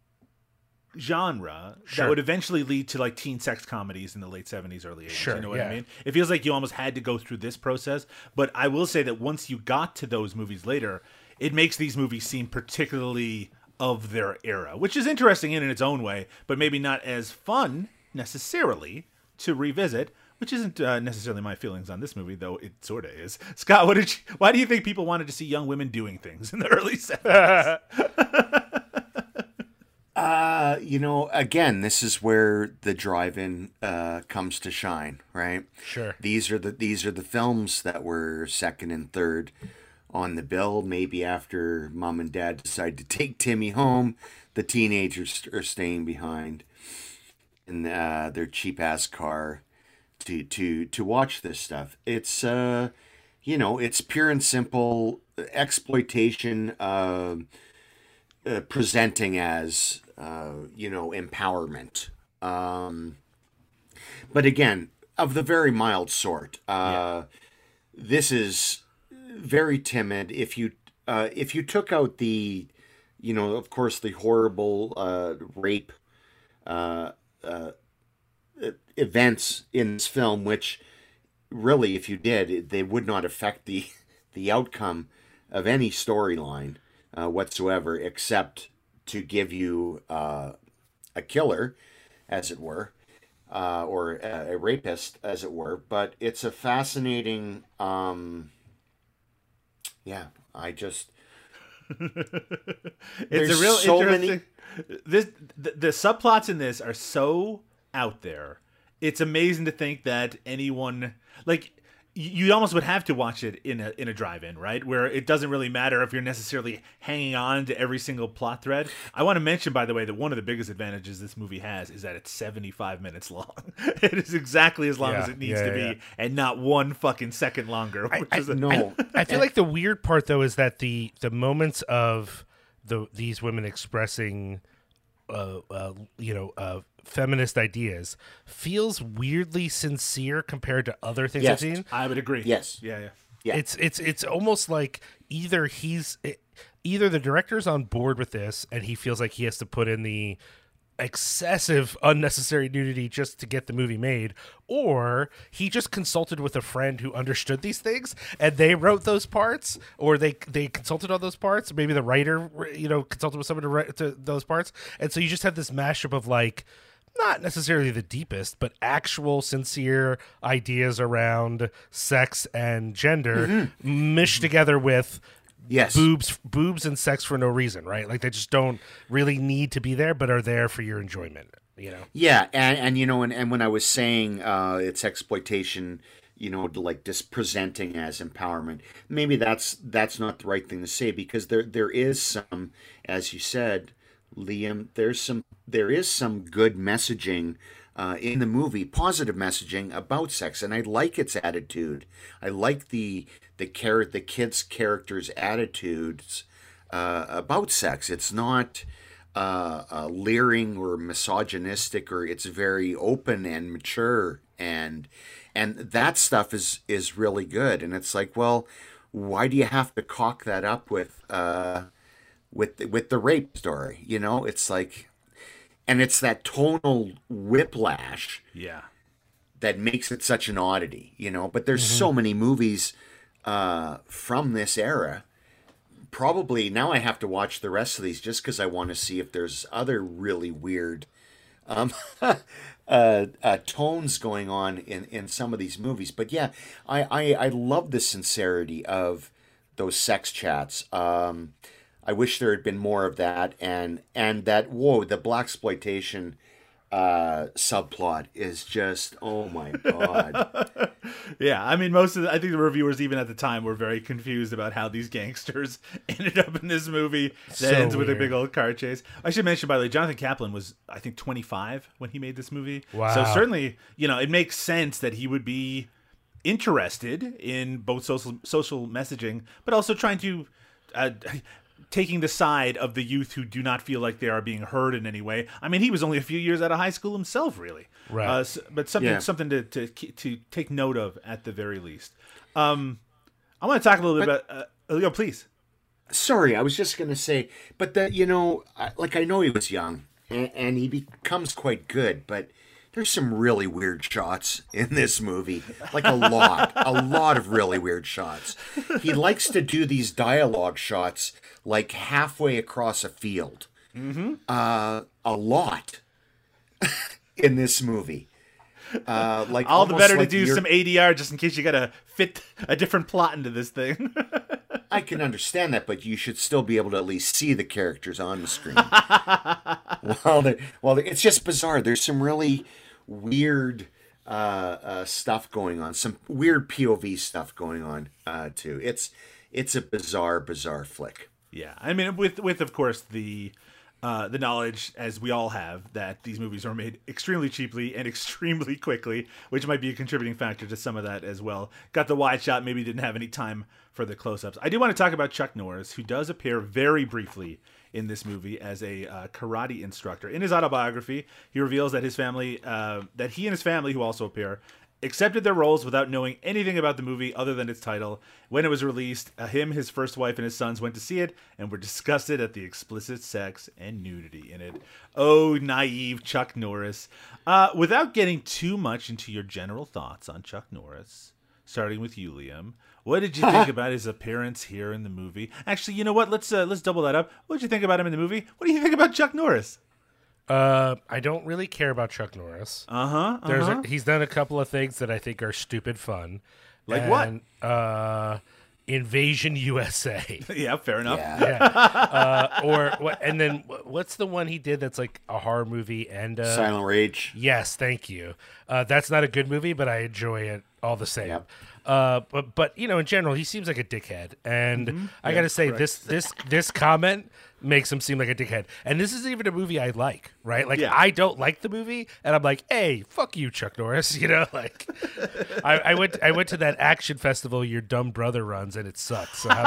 genre that would eventually lead to like teen sex comedies in the late 70s, early 80s. Sure, you know what I mean? It feels like you almost had to go through this process. But I will say that once you got to those movies later, it makes these movies seem particularly of their era, which is interesting in its own way, but maybe not as fun necessarily to revisit, which isn't necessarily my feelings on this movie, though it sort of is. Scott, why do you think people wanted to see young women doing things in the early 70s? You know, again, this is where the drive-in comes to shine, right? Sure. These are the films that were second and third on the bill. Maybe after mom and dad decide to take Timmy home, the teenagers are staying behind in their cheap-ass car to watch this stuff. It's you know, it's pure and simple exploitation, presenting as you know, empowerment, but again, of the very mild sort. This is very timid. If you took out the, you know, of course, the horrible rape events in this film, which really, if you did, they would not affect the outcome of any storyline whatsoever, except to give you a killer, as it were, or a rapist, as it were. But it's a fascinating, yeah, I just... It's a real so interesting... The subplots in this are so out there. It's amazing to think that anyone... Like... You almost would have to watch it in a drive-in, right? Where it doesn't really matter if you're necessarily hanging on to every single plot thread. I want to mention, by the way, that one of the biggest advantages this movie has is that it's 75 minutes long. It is exactly as long as it needs to be, and not 1 fucking second longer. I feel like the weird part, though, is that the moments of these women expressing, feminist ideas feels weirdly sincere compared to other things I've seen. I would agree. Yes. Yeah. It's almost like either the director's on board with this and he feels like he has to put in the excessive unnecessary nudity just to get the movie made, or he just consulted with a friend who understood these things and they wrote those parts, or they consulted on those parts. Maybe the writer, consulted with someone to write to those parts, and so you just have this mashup of like, not necessarily the deepest, but actual sincere ideas around sex and gender mished together with boobs and sex for no reason, right? Like they just don't really need to be there, but are there for your enjoyment, you know? Yeah, and when I was saying it's exploitation, like just presenting as empowerment, maybe that's not the right thing to say, because there is some, as you said, Liam, there is some good messaging in the movie, positive messaging about sex, and I like its attitude. I like the kids' characters' attitudes about sex. It's not leering or misogynistic, or it's very open and mature, and that stuff is really good. And it's like, well, why do you have to cock that up with the rape story? You know, it's like, and it's that tonal whiplash Yeah. that makes it such an oddity, you know. But there's so many movies from this era. Probably now I have to watch the rest of these just because I want to see if there's other really weird tones going on in some of these movies. But yeah, I love the sincerity of those sex chats. I wish there had been more of that, and that the blaxploitation subplot is just, oh my god. Yeah, I mean, I think the reviewers even at the time were very confused about how these gangsters ended up in this movie that So ends with a weird. big old car chase. I should mention, by the way, Jonathan Kaplan was, I think, 25 when he made this movie. Wow. So certainly, you know, it makes sense that he would be interested in both social messaging, but also trying to taking the side of the youth who do not feel like they are being heard in any way. I mean, he was only a few years out of high school himself, really. Right. But something to take note of at the very least. I want to talk a little bit about. Please. Sorry, I was just going to say, but that, you know, I know he was young, and he becomes quite good, but there's some really weird shots in this movie, like a lot of really weird shots. He likes to do these dialogue shots like halfway across a field. A lot in this movie. Like All the almost better like to do some ADR just in case you got to fit a different plot into this thing. I can understand that, but you should still be able to at least see the characters on the screen. It's just bizarre. There's some really weird stuff going on, some weird POV stuff going on too. It's a bizarre flick. Yeah, I mean, with of course the knowledge, as we all have, that these movies are made extremely cheaply and extremely quickly, which might be a contributing factor to some of that as well. Got the wide shot, maybe didn't have any time for the close-ups. I do want to talk about Chuck Norris, who does appear very briefly in this movie as a karate instructor. In his autobiography, he reveals that that he and his family, who also appear, accepted their roles without knowing anything about the movie other than its title. When it was released, him, his first wife, and his sons went to see it and were disgusted at the explicit sex and nudity in it. Oh, naive Chuck Norris. Without getting too much into your general thoughts on Chuck Norris, starting with you, Liam, what did you think about his appearance here in the movie? Actually, you know what? Let's double that up. What did you think about him in the movie? What do you think about Chuck Norris? I don't really care about Chuck Norris. He's done a couple of things that I think are stupid fun. Like what? Invasion USA. Yeah, fair enough. Yeah. Or what? And then what's the one he did that's like a horror movie and Silent Rage. Yes, thank you. That's not a good movie, but I enjoy it all the same. Yep. But you know, in general, he seems like a dickhead, and I gotta say, this comment makes him seem like a dickhead. And this is even a movie I like, right? Like, I don't like the movie, and I'm like, hey, fuck you, Chuck Norris. You know, like, I went to that action festival your dumb brother runs, and it sucks. So how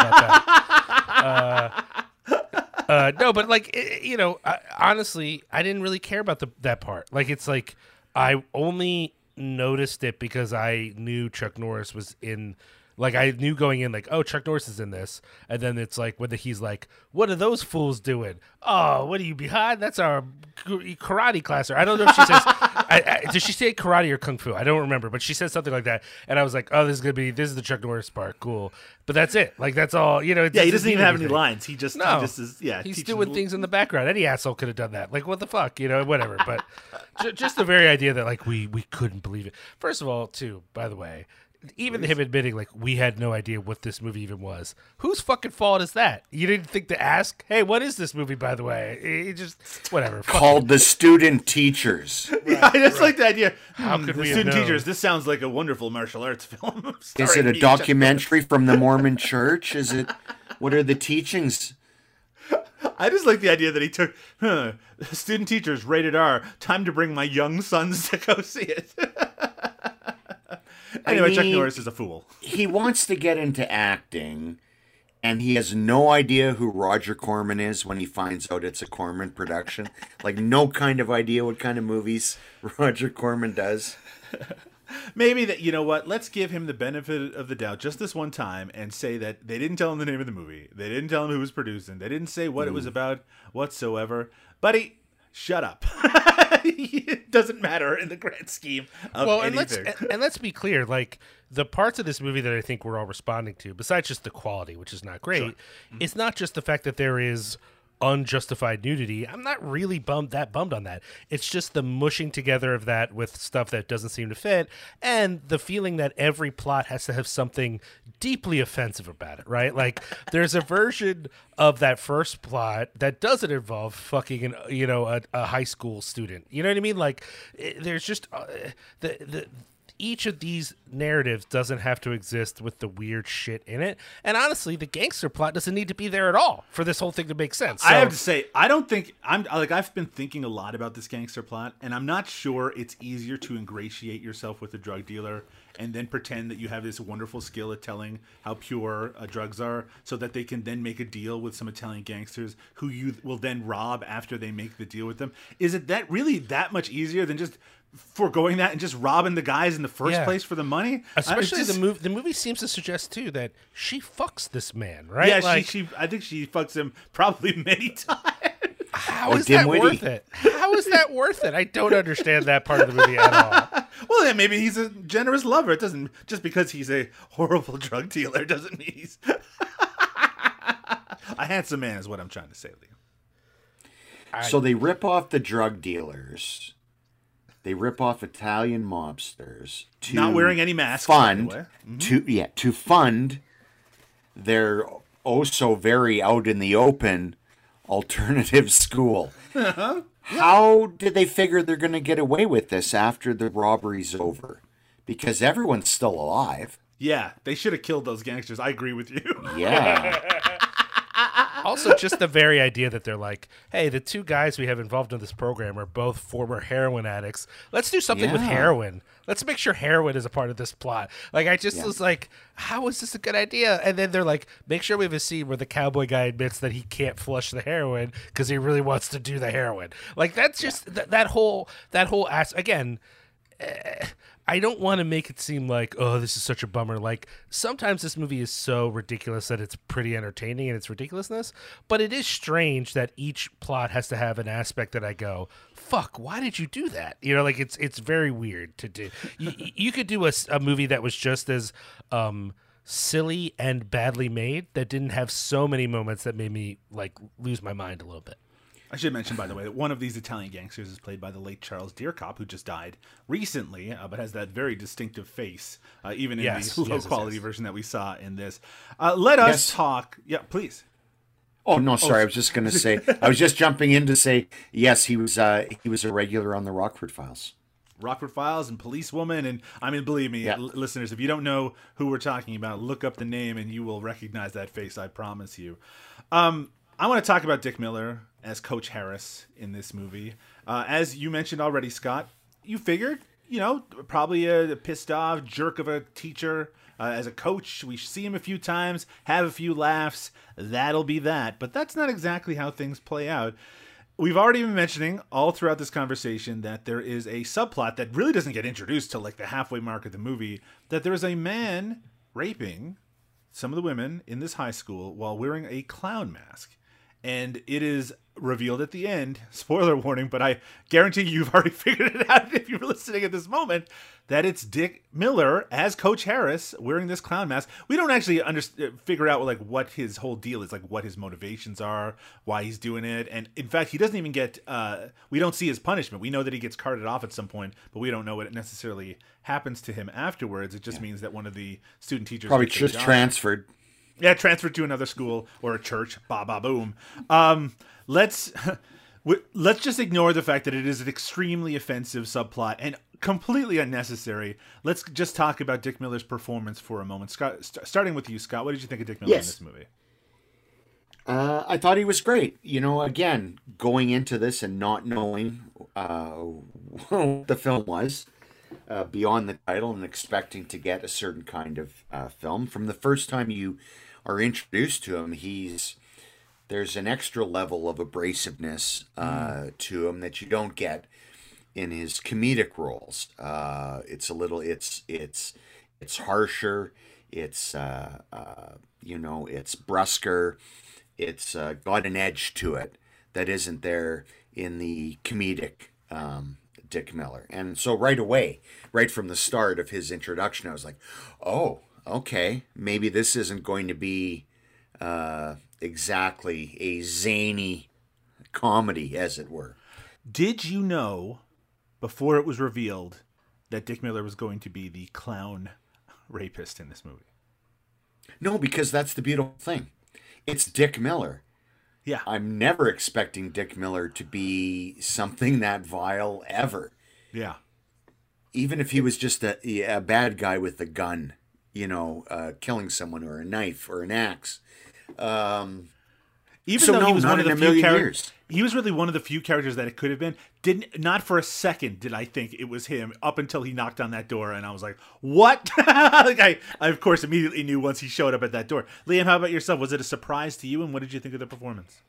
about that? No, but like, you know, honestly, I didn't really care about that part. Like, it's like I only noticed it because I knew Chuck Norris was in. Like, I knew going in, like, oh, Chuck Norris is in this. And then it's like, whether he's like, what are those fools doing? Oh, what are you behind? That's our karate class. Or I don't know if she says, did she say karate or kung fu? I don't remember, but she said something like that. And I was like, oh, this is the Chuck Norris part. Cool. But that's it. Like, that's all, you know. Yeah, he doesn't even have any lines. He just is, he's doing things in the background. Any asshole could have done that. Like, what the fuck? You know, whatever. But just the very idea that, like, we couldn't believe it. First of all, too, by the way, even him admitting, like, we had no idea what this movie even was. Whose fucking fault is that? You didn't think to ask, hey, what is this movie, by the way? It just, whatever. Called The Student Teachers. Yeah, I just like the idea. How could the we have student known? teachers? This sounds like a wonderful martial arts film. Is it a documentary from the Mormon Church? Is it? What are the teachings? I just like the idea that he took student teachers rated R. Time to bring my young sons to go see it. Anyway, Chuck Norris is a fool. He wants to get into acting, and he has no idea who Roger Corman is when he finds out it's a Corman production. Like, no kind of idea what kind of movies Roger Corman does. Maybe that, you know what, let's give him the benefit of the doubt just this one time and say that they didn't tell him the name of the movie. They didn't tell him who was producing. They didn't say what it was about whatsoever. Buddy, shut up. It doesn't matter in the grand scheme of anything. And let's be clear, like, the parts of this movie that I think we're all responding to, besides just the quality, which is not great, it's not just the fact that there is unjustified nudity. I'm not really bummed on that. It's just the mushing together of that with stuff that doesn't seem to fit, and the feeling that every plot has to have something deeply offensive about it, right? Like, there's a version of that first plot that doesn't involve fucking a high school student. You know what I mean? Like, there's just each of these narratives doesn't have to exist with the weird shit in it. And honestly, the gangster plot doesn't need to be there at all for this whole thing to make sense. So, I have to say, I don't think I've been thinking a lot about this gangster plot, and I'm not sure it's easier to ingratiate yourself with a drug dealer and then pretend that you have this wonderful skill at telling how pure drugs are, so that they can then make a deal with some Italian gangsters who you will then rob after they make the deal with them. Is it that really that much easier than just foregoing that and just robbing the guys in the first place for the money? Especially the movie seems to suggest too that she fucks this man, right? Yeah, like, I think she fucks him probably many times. How is that worth it? How is that worth it? I don't understand that part of the movie at all. Well, then maybe he's a generous lover. It doesn't, just because he's a horrible drug dealer doesn't mean he's a handsome man is what I'm trying to say, Leo. So they rip off the drug dealers. They rip off Italian mobsters to not wearing any masks. Fund by the way. to fund their oh so very out in the open alternative school. How did they figure they're going to get away with this after the robbery's over? Because everyone's still alive. Yeah, they should have killed those gangsters. I agree with you. Yeah. Also, just the very idea that they're like, hey, the two guys we have involved in this program are both former heroin addicts. Let's do something with heroin. Let's make sure heroin is a part of this plot. Like, I just was like, how is this a good idea? And then they're like, make sure we have a scene where the cowboy guy admits that he can't flush the heroin because he really wants to do the heroin. Like, that's just that whole again. I don't want to make it seem like, oh, this is such a bummer. Like, sometimes this movie is so ridiculous that it's pretty entertaining in its ridiculousness, but it is strange that each plot has to have an aspect that I go, fuck, why did you do that? You know, like, it's very weird to do. You could do a movie that was just as silly and badly made that didn't have so many moments that made me, like, lose my mind a little bit. I should mention, by the way, that one of these Italian gangsters is played by the late Charles Deercop, who just died recently, but has that very distinctive face, even in the low-quality version that we saw in this. Let us talk... Yeah, please. Oh, no, sorry. I was just going to say... I was just jumping in to say, yes, he was a regular on the Rockford Files. Rockford Files and Policewoman, and I mean, believe me, listeners, if you don't know who we're talking about, look up the name and you will recognize that face, I promise you. I want to talk about Dick Miller as Coach Harris in this movie. As you mentioned already, Scott, you figured, probably a pissed off jerk of a teacher. As a coach, we see him a few times, have a few laughs. That'll be that. But that's not exactly how things play out. We've already been mentioning all throughout this conversation that there is a subplot that really doesn't get introduced till like the halfway mark of the movie, that there is a man raping some of the women in this high school while wearing a clown mask. And it is revealed at the end, spoiler warning, but I guarantee you've already figured it out if you're listening at this moment, that it's Dick Miller as Coach Harris wearing this clown mask. We don't actually figure out like what his whole deal is, like what his motivations are, why he's doing it. And in fact, he doesn't even get, we don't see his punishment. We know that he gets carted off at some point, but we don't know what necessarily happens to him afterwards. It just means that one of the student teachers probably just transferred. Yeah, transferred to another school or a church. Ba ba boom. Let's just ignore the fact that it is an extremely offensive subplot and completely unnecessary. Let's just talk about Dick Miller's performance for a moment. Scott, starting with you, Scott, what did you think of Dick Miller in this movie? I thought he was great. Again, going into this and not knowing what the film was. Beyond the title and expecting to get a certain kind of film. From the first time you are introduced to him, there's an extra level of abrasiveness to him that you don't get in his comedic roles. It's harsher. It's it's brusquer. It's got an edge to it that isn't there in the comedic Dick Miller. And so right away, right from the start of his introduction, I was like, oh, okay, maybe this isn't going to be exactly a zany comedy, as it were. Did you know, before it was revealed, that Dick Miller was going to be the clown rapist in this movie? No, because that's the beautiful thing. It's Dick Miller. Yeah. I'm never expecting Dick Miller to be something that vile ever. Yeah. Even if he was just a bad guy with a gun, killing someone, or a knife or an axe. Even though he was one of the few characters, he was really one of the few characters that it could have been. Not for a second did I think it was him up until he knocked on that door, and I was like, "What?" I of course immediately knew once he showed up at that door. Liam, how about yourself? Was it a surprise to you, and what did you think of the performance?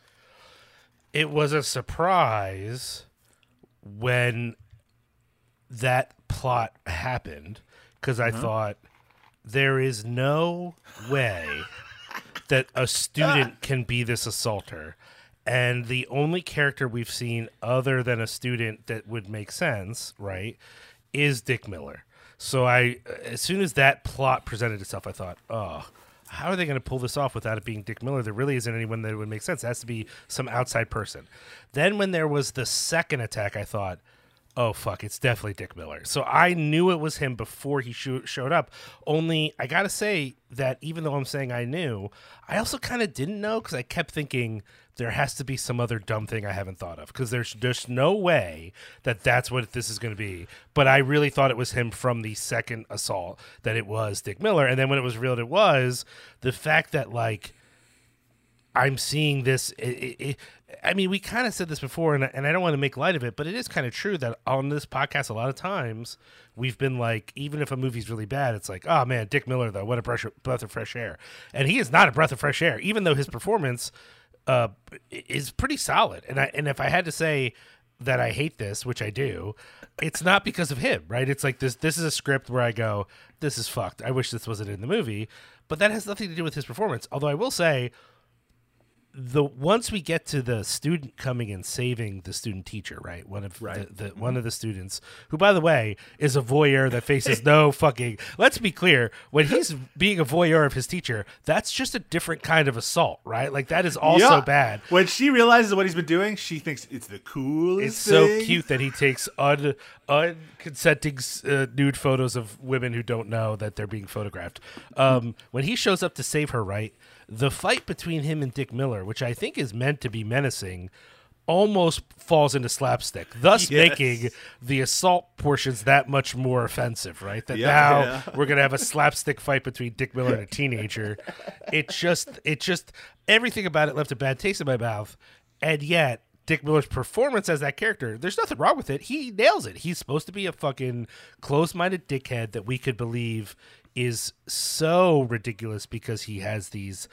It was a surprise when that plot happened, because I thought there is no way that a student can be this assaulter. And the only character we've seen other than a student that would make sense, right, is Dick Miller. So as soon as that plot presented itself, I thought, oh, how are they going to pull this off without it being Dick Miller? There really isn't anyone that would make sense. It has to be some outside person. Then when there was the second attack, I thought, oh, fuck, it's definitely Dick Miller. So I knew it was him before he showed up. Only, I got to say that even though I'm saying I knew, I also kind of didn't know, because I kept thinking there has to be some other dumb thing I haven't thought of, because there's no way that that's what this is going to be. But I really thought it was him from the second assault, that it was Dick Miller. And then when it was revealed it was, the fact that, like, I'm seeing this. I mean, we kind of said this before, and I don't want to make light of it, but it is kind of true that on this podcast, a lot of times we've been like, even if a movie's really bad, it's like, oh man, Dick Miller, though, what a breath of fresh air. And he is not a breath of fresh air, even though his performance is pretty solid. And if I had to say that I hate this, which I do, it's not because of him, right? It's like this is a script where I go, this is fucked. I wish this wasn't in the movie. But that has nothing to do with his performance. Although I will say, once we get to the student coming and saving the student teacher, right? One of the students, who, by the way, is a voyeur that faces no fucking. Let's be clear: when he's being a voyeur of his teacher, that's just a different kind of assault, right? Like, that is also bad. When she realizes what he's been doing, she thinks it's the coolest. It's so cute that he takes unconsenting nude photos of women who don't know that they're being photographed. When he shows up to save her, right? The fight between him and Dick Miller, which I think is meant to be menacing, almost falls into slapstick, thus making the assault portions that much more offensive, right? That now we're going to have a slapstick fight between Dick Miller and a teenager. It just everything about it left a bad taste in my mouth. And yet, Dick Miller's performance as that character, there's nothing wrong with it. He nails it. He's supposed to be a fucking closed-minded dickhead that we could believe is so ridiculous because he has these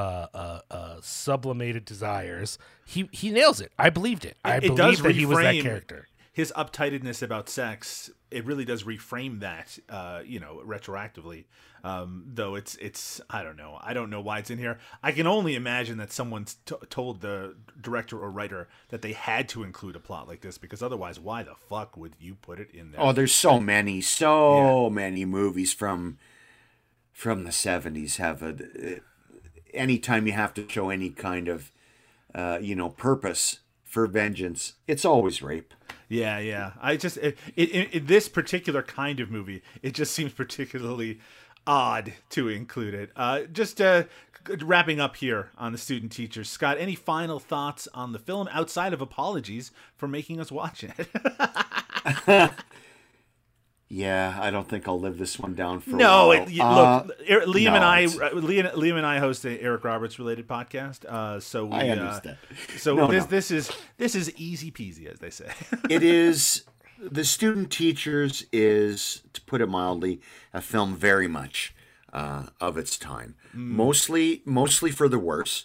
sublimated desires. He nails it. I believed it. I believed that he was that character. His uptightedness about sex, it really does reframe that, retroactively. Though it's I don't know. I don't know why it's in here. I can only imagine that someone's told the director or writer that they had to include a plot like this, because otherwise, why the fuck would you put it in there? Oh, there's so many movies from the 70s have anytime you have to show any kind of purpose for vengeance, it's always rape. Yeah. I just in this particular kind of movie, it just seems particularly odd to include it. Wrapping up here on the student teachers, Scott, any final thoughts on the film outside of apologies for making us watch it? Yeah, I don't think I'll live this one down for a while. Look, Liam and I host a Eric Roberts related podcast. I understand. This is easy peasy, as they say. It is. The Student Teachers is, to put it mildly, a film very much of its time. Mostly for the worse.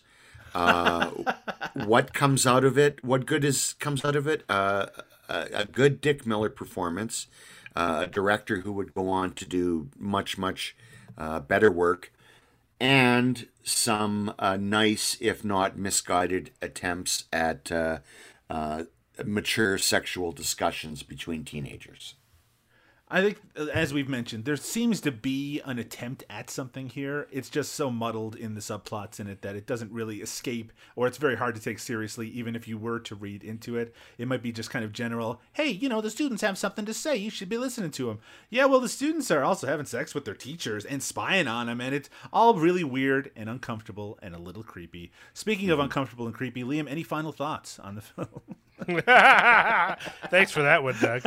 What comes out of it? What good comes out of it? A good Dick Miller performance, a director who would go on to do much better work, and some nice, if not misguided, attempts at mature sexual discussions between teenagers. I think, as we've mentioned, there seems to be an attempt at something here. It's just so muddled in the subplots in it that it doesn't really escape, or it's very hard to take seriously, even if you were to read into it. It might be just kind of general, hey, the students have something to say. You should be listening to them. Yeah, well, the students are also having sex with their teachers and spying on them, and it's all really weird and uncomfortable and a little creepy. Speaking of uncomfortable and creepy, Liam, any final thoughts on the film? Thanks for that one, Doug.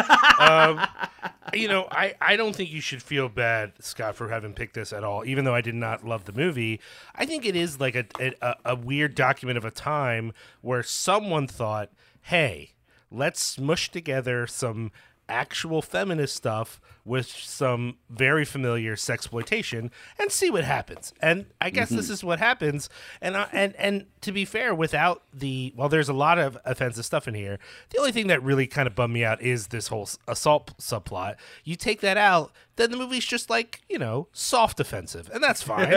I don't think you should feel bad, Scott, for having picked this at all, even though I did not love the movie. I think it is like a weird document of a time where someone thought, hey, let's smush together some actual feminist stuff with some very familiar sexploitation and see what happens. And I guess this is what happens. And to be fair, without there's a lot of offensive stuff in here. The only thing that really kind of bummed me out is this whole assault subplot. You take that out, then the movie's just like, soft offensive, and that's fine.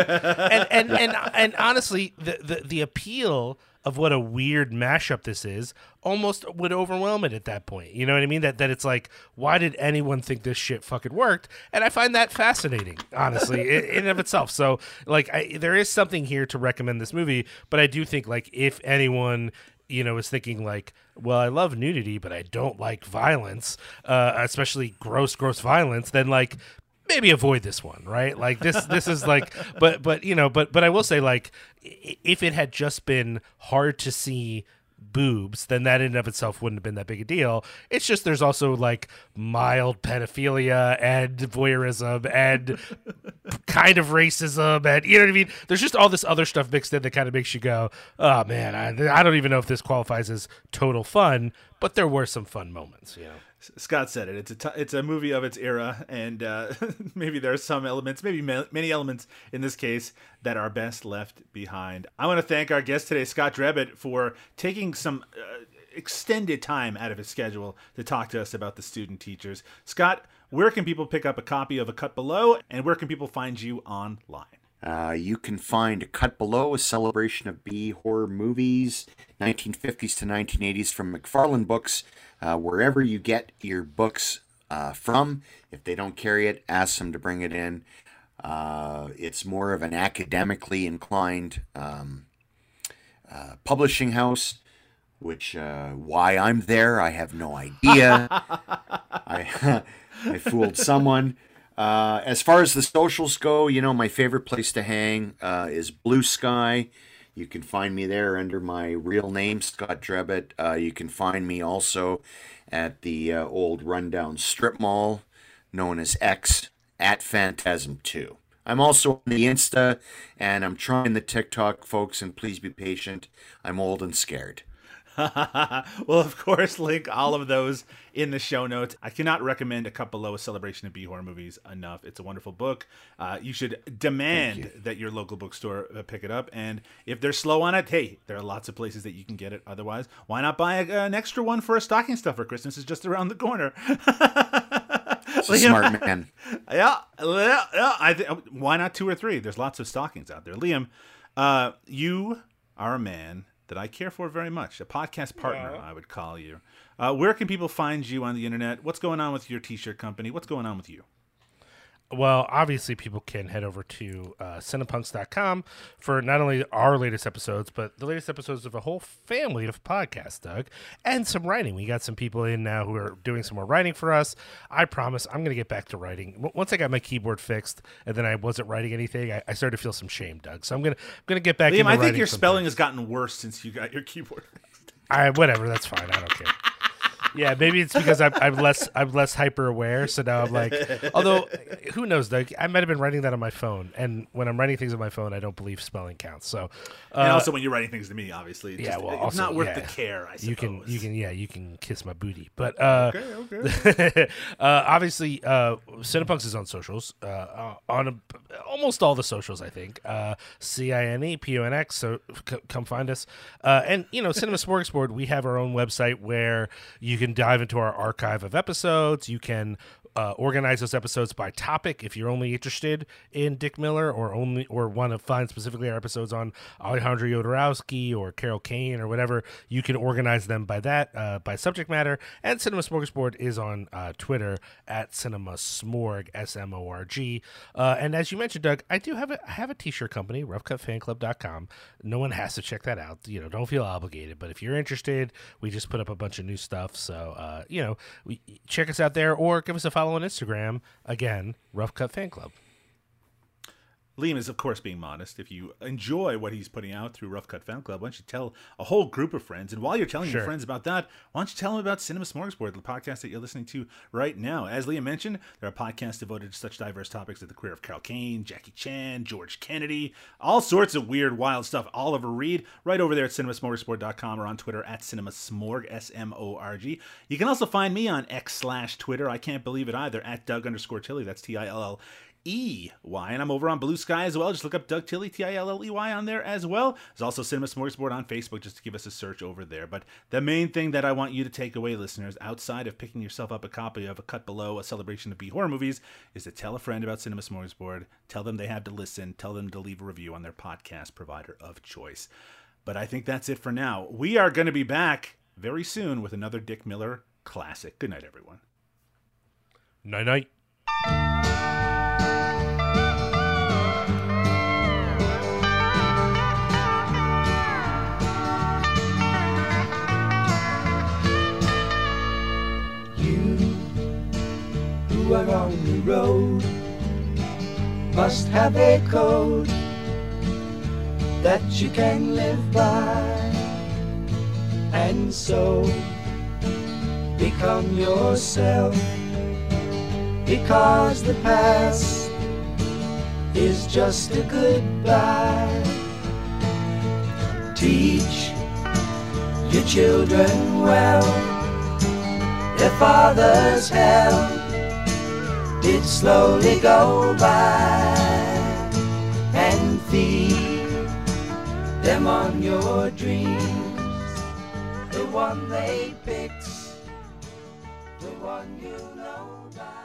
and honestly, the appeal of what a weird mashup this is almost would overwhelm it at that point. You know what I mean? That it's like, why did anyone think this shit fucking worked? And I find that fascinating, honestly, in and of itself. So, there is something here to recommend this movie, but I do think, if anyone is thinking well, I love nudity, but I don't like violence, especially gross violence, then maybe avoid this one, right? This is but I will say, if it had just been hard to see boobs, then that in and of itself wouldn't have been that big a deal. It's just there's also mild pedophilia and voyeurism and kind of racism, and you know what I mean? There's just all this other stuff mixed in that kind of makes you go, oh man, I don't even know if this qualifies as total fun, but there were some fun moments, Scott said it. It's a movie of its era, and maybe there are some elements, maybe many elements in this case, that are best left behind. I want to thank our guest today, Scott Drebit, for taking some extended time out of his schedule to talk to us about the student teachers. Scott, where can people pick up a copy of A Cut Below, and where can people find you online? You can find A Cut Below, a celebration of B horror movies, 1950s to 1980s from McFarlane Books, wherever you get your books from. If they don't carry it, ask them to bring it in. It's more of an academically inclined publishing house, which why I'm there, I have no idea. I fooled someone. As far as the socials go, my favorite place to hang is Blue Sky. You can find me there under my real name, Scott Drebit. You can find me also at the old rundown strip mall known as X at Phantasm 2. I'm also on the Insta, and I'm trying the TikTok, folks, and please be patient. I'm old and scared. Well, of course, link all of those in the show notes. I cannot recommend A Cut Below, a celebration of B-horror movies enough. It's a wonderful book. You should demand that your local bookstore pick it up. And if they're slow on it, hey, there are lots of places that you can get it. Otherwise, why not buy an extra one for a stocking stuffer? Christmas is just around the corner. Smart man. Yeah. Why not 2 or 3? There's lots of stockings out there. Liam, you are a man that I care for very much. A podcast partner, I would call you. Where can people find you on the internet? What's going on with your t-shirt company? What's going on with you? Well, obviously, people can head over to cinepunks.com for not only our latest episodes, but the latest episodes of a whole family of podcasts, Doug, and some writing. We got some people in now who are doing some more writing for us. I promise I'm going to get back to writing. Once I got my keyboard fixed and then I wasn't writing anything, I started to feel some shame, Doug. So I'm going to get back into writing. writing. I think your spelling has gotten worse since you got your keyboard fixed. Whatever, that's fine. I don't care. Yeah, maybe it's because I'm less hyper aware. So now I'm like, although who knows? Like, I might have been writing that on my phone, and when I'm writing things on my phone, I don't believe spelling counts. So, and also when you're writing things to me, obviously, yeah, well, it's also, not worth the care. I suppose you can kiss my booty, but okay. obviously, Cinepunks is on socials, on almost all the socials, I think. CINEPONX. So come find us, and Cinema Smorgasbord. We have our own website where you can dive into our archive of episodes. You can organize those episodes by topic if you're only interested in Dick Miller or want to find specifically our episodes on Alejandro Jodorowsky or Carol Kane or whatever. You can organize them by that, by subject matter. And Cinema Smorgasbord is on Twitter at Cinema Smorg, SMORG. And as you mentioned, Doug, I have a t-shirt company, roughcutfanclub.com. No one has to check that out. Don't feel obligated. But if you're interested, we just put up a bunch of new stuff. So, check us out there or give us a follow on Instagram. Again, Rough Cut Fan Club. Liam is, of course, being modest. If you enjoy what he's putting out through Rough Cut Fan Club, why don't you tell a whole group of friends? And while you're telling your friends about that, why don't you tell them about Cinema Smorgasbord, the podcast that you're listening to right now? As Liam mentioned, there are podcasts devoted to such diverse topics as the career of Carol Kane, Jackie Chan, George Kennedy, all sorts of weird, wild stuff. Oliver Reed, right over there at cinemasmorgasbord.com or on Twitter at cinemasmorg, SMORG. You can also find me on X/Twitter. I can't believe it either, at Doug_Tilley. That's TILLEY. And I'm over on Blue Sky as well. Just look up Doug Tilley, TILLEY on there as well. There's also Cinema Smorgasbord on Facebook, just to give us a search over there. But the main thing that I want you to take away, listeners, outside of picking yourself up a copy of A Cut Below, a celebration of B-horror movies, is to tell a friend about Cinema Smorgasbord. Tell them they have to listen. Tell them to leave a review on their podcast provider of choice. But I think that's it for now. We are going to be back very soon with another Dick Miller classic. Good night, everyone. Night-night. Are on the road must have a code that you can live by, and so become yourself, because the past is just a goodbye. Teach your children well, their father's hell did slowly go by, and feed them on your dreams, the one they picked, the one you know by.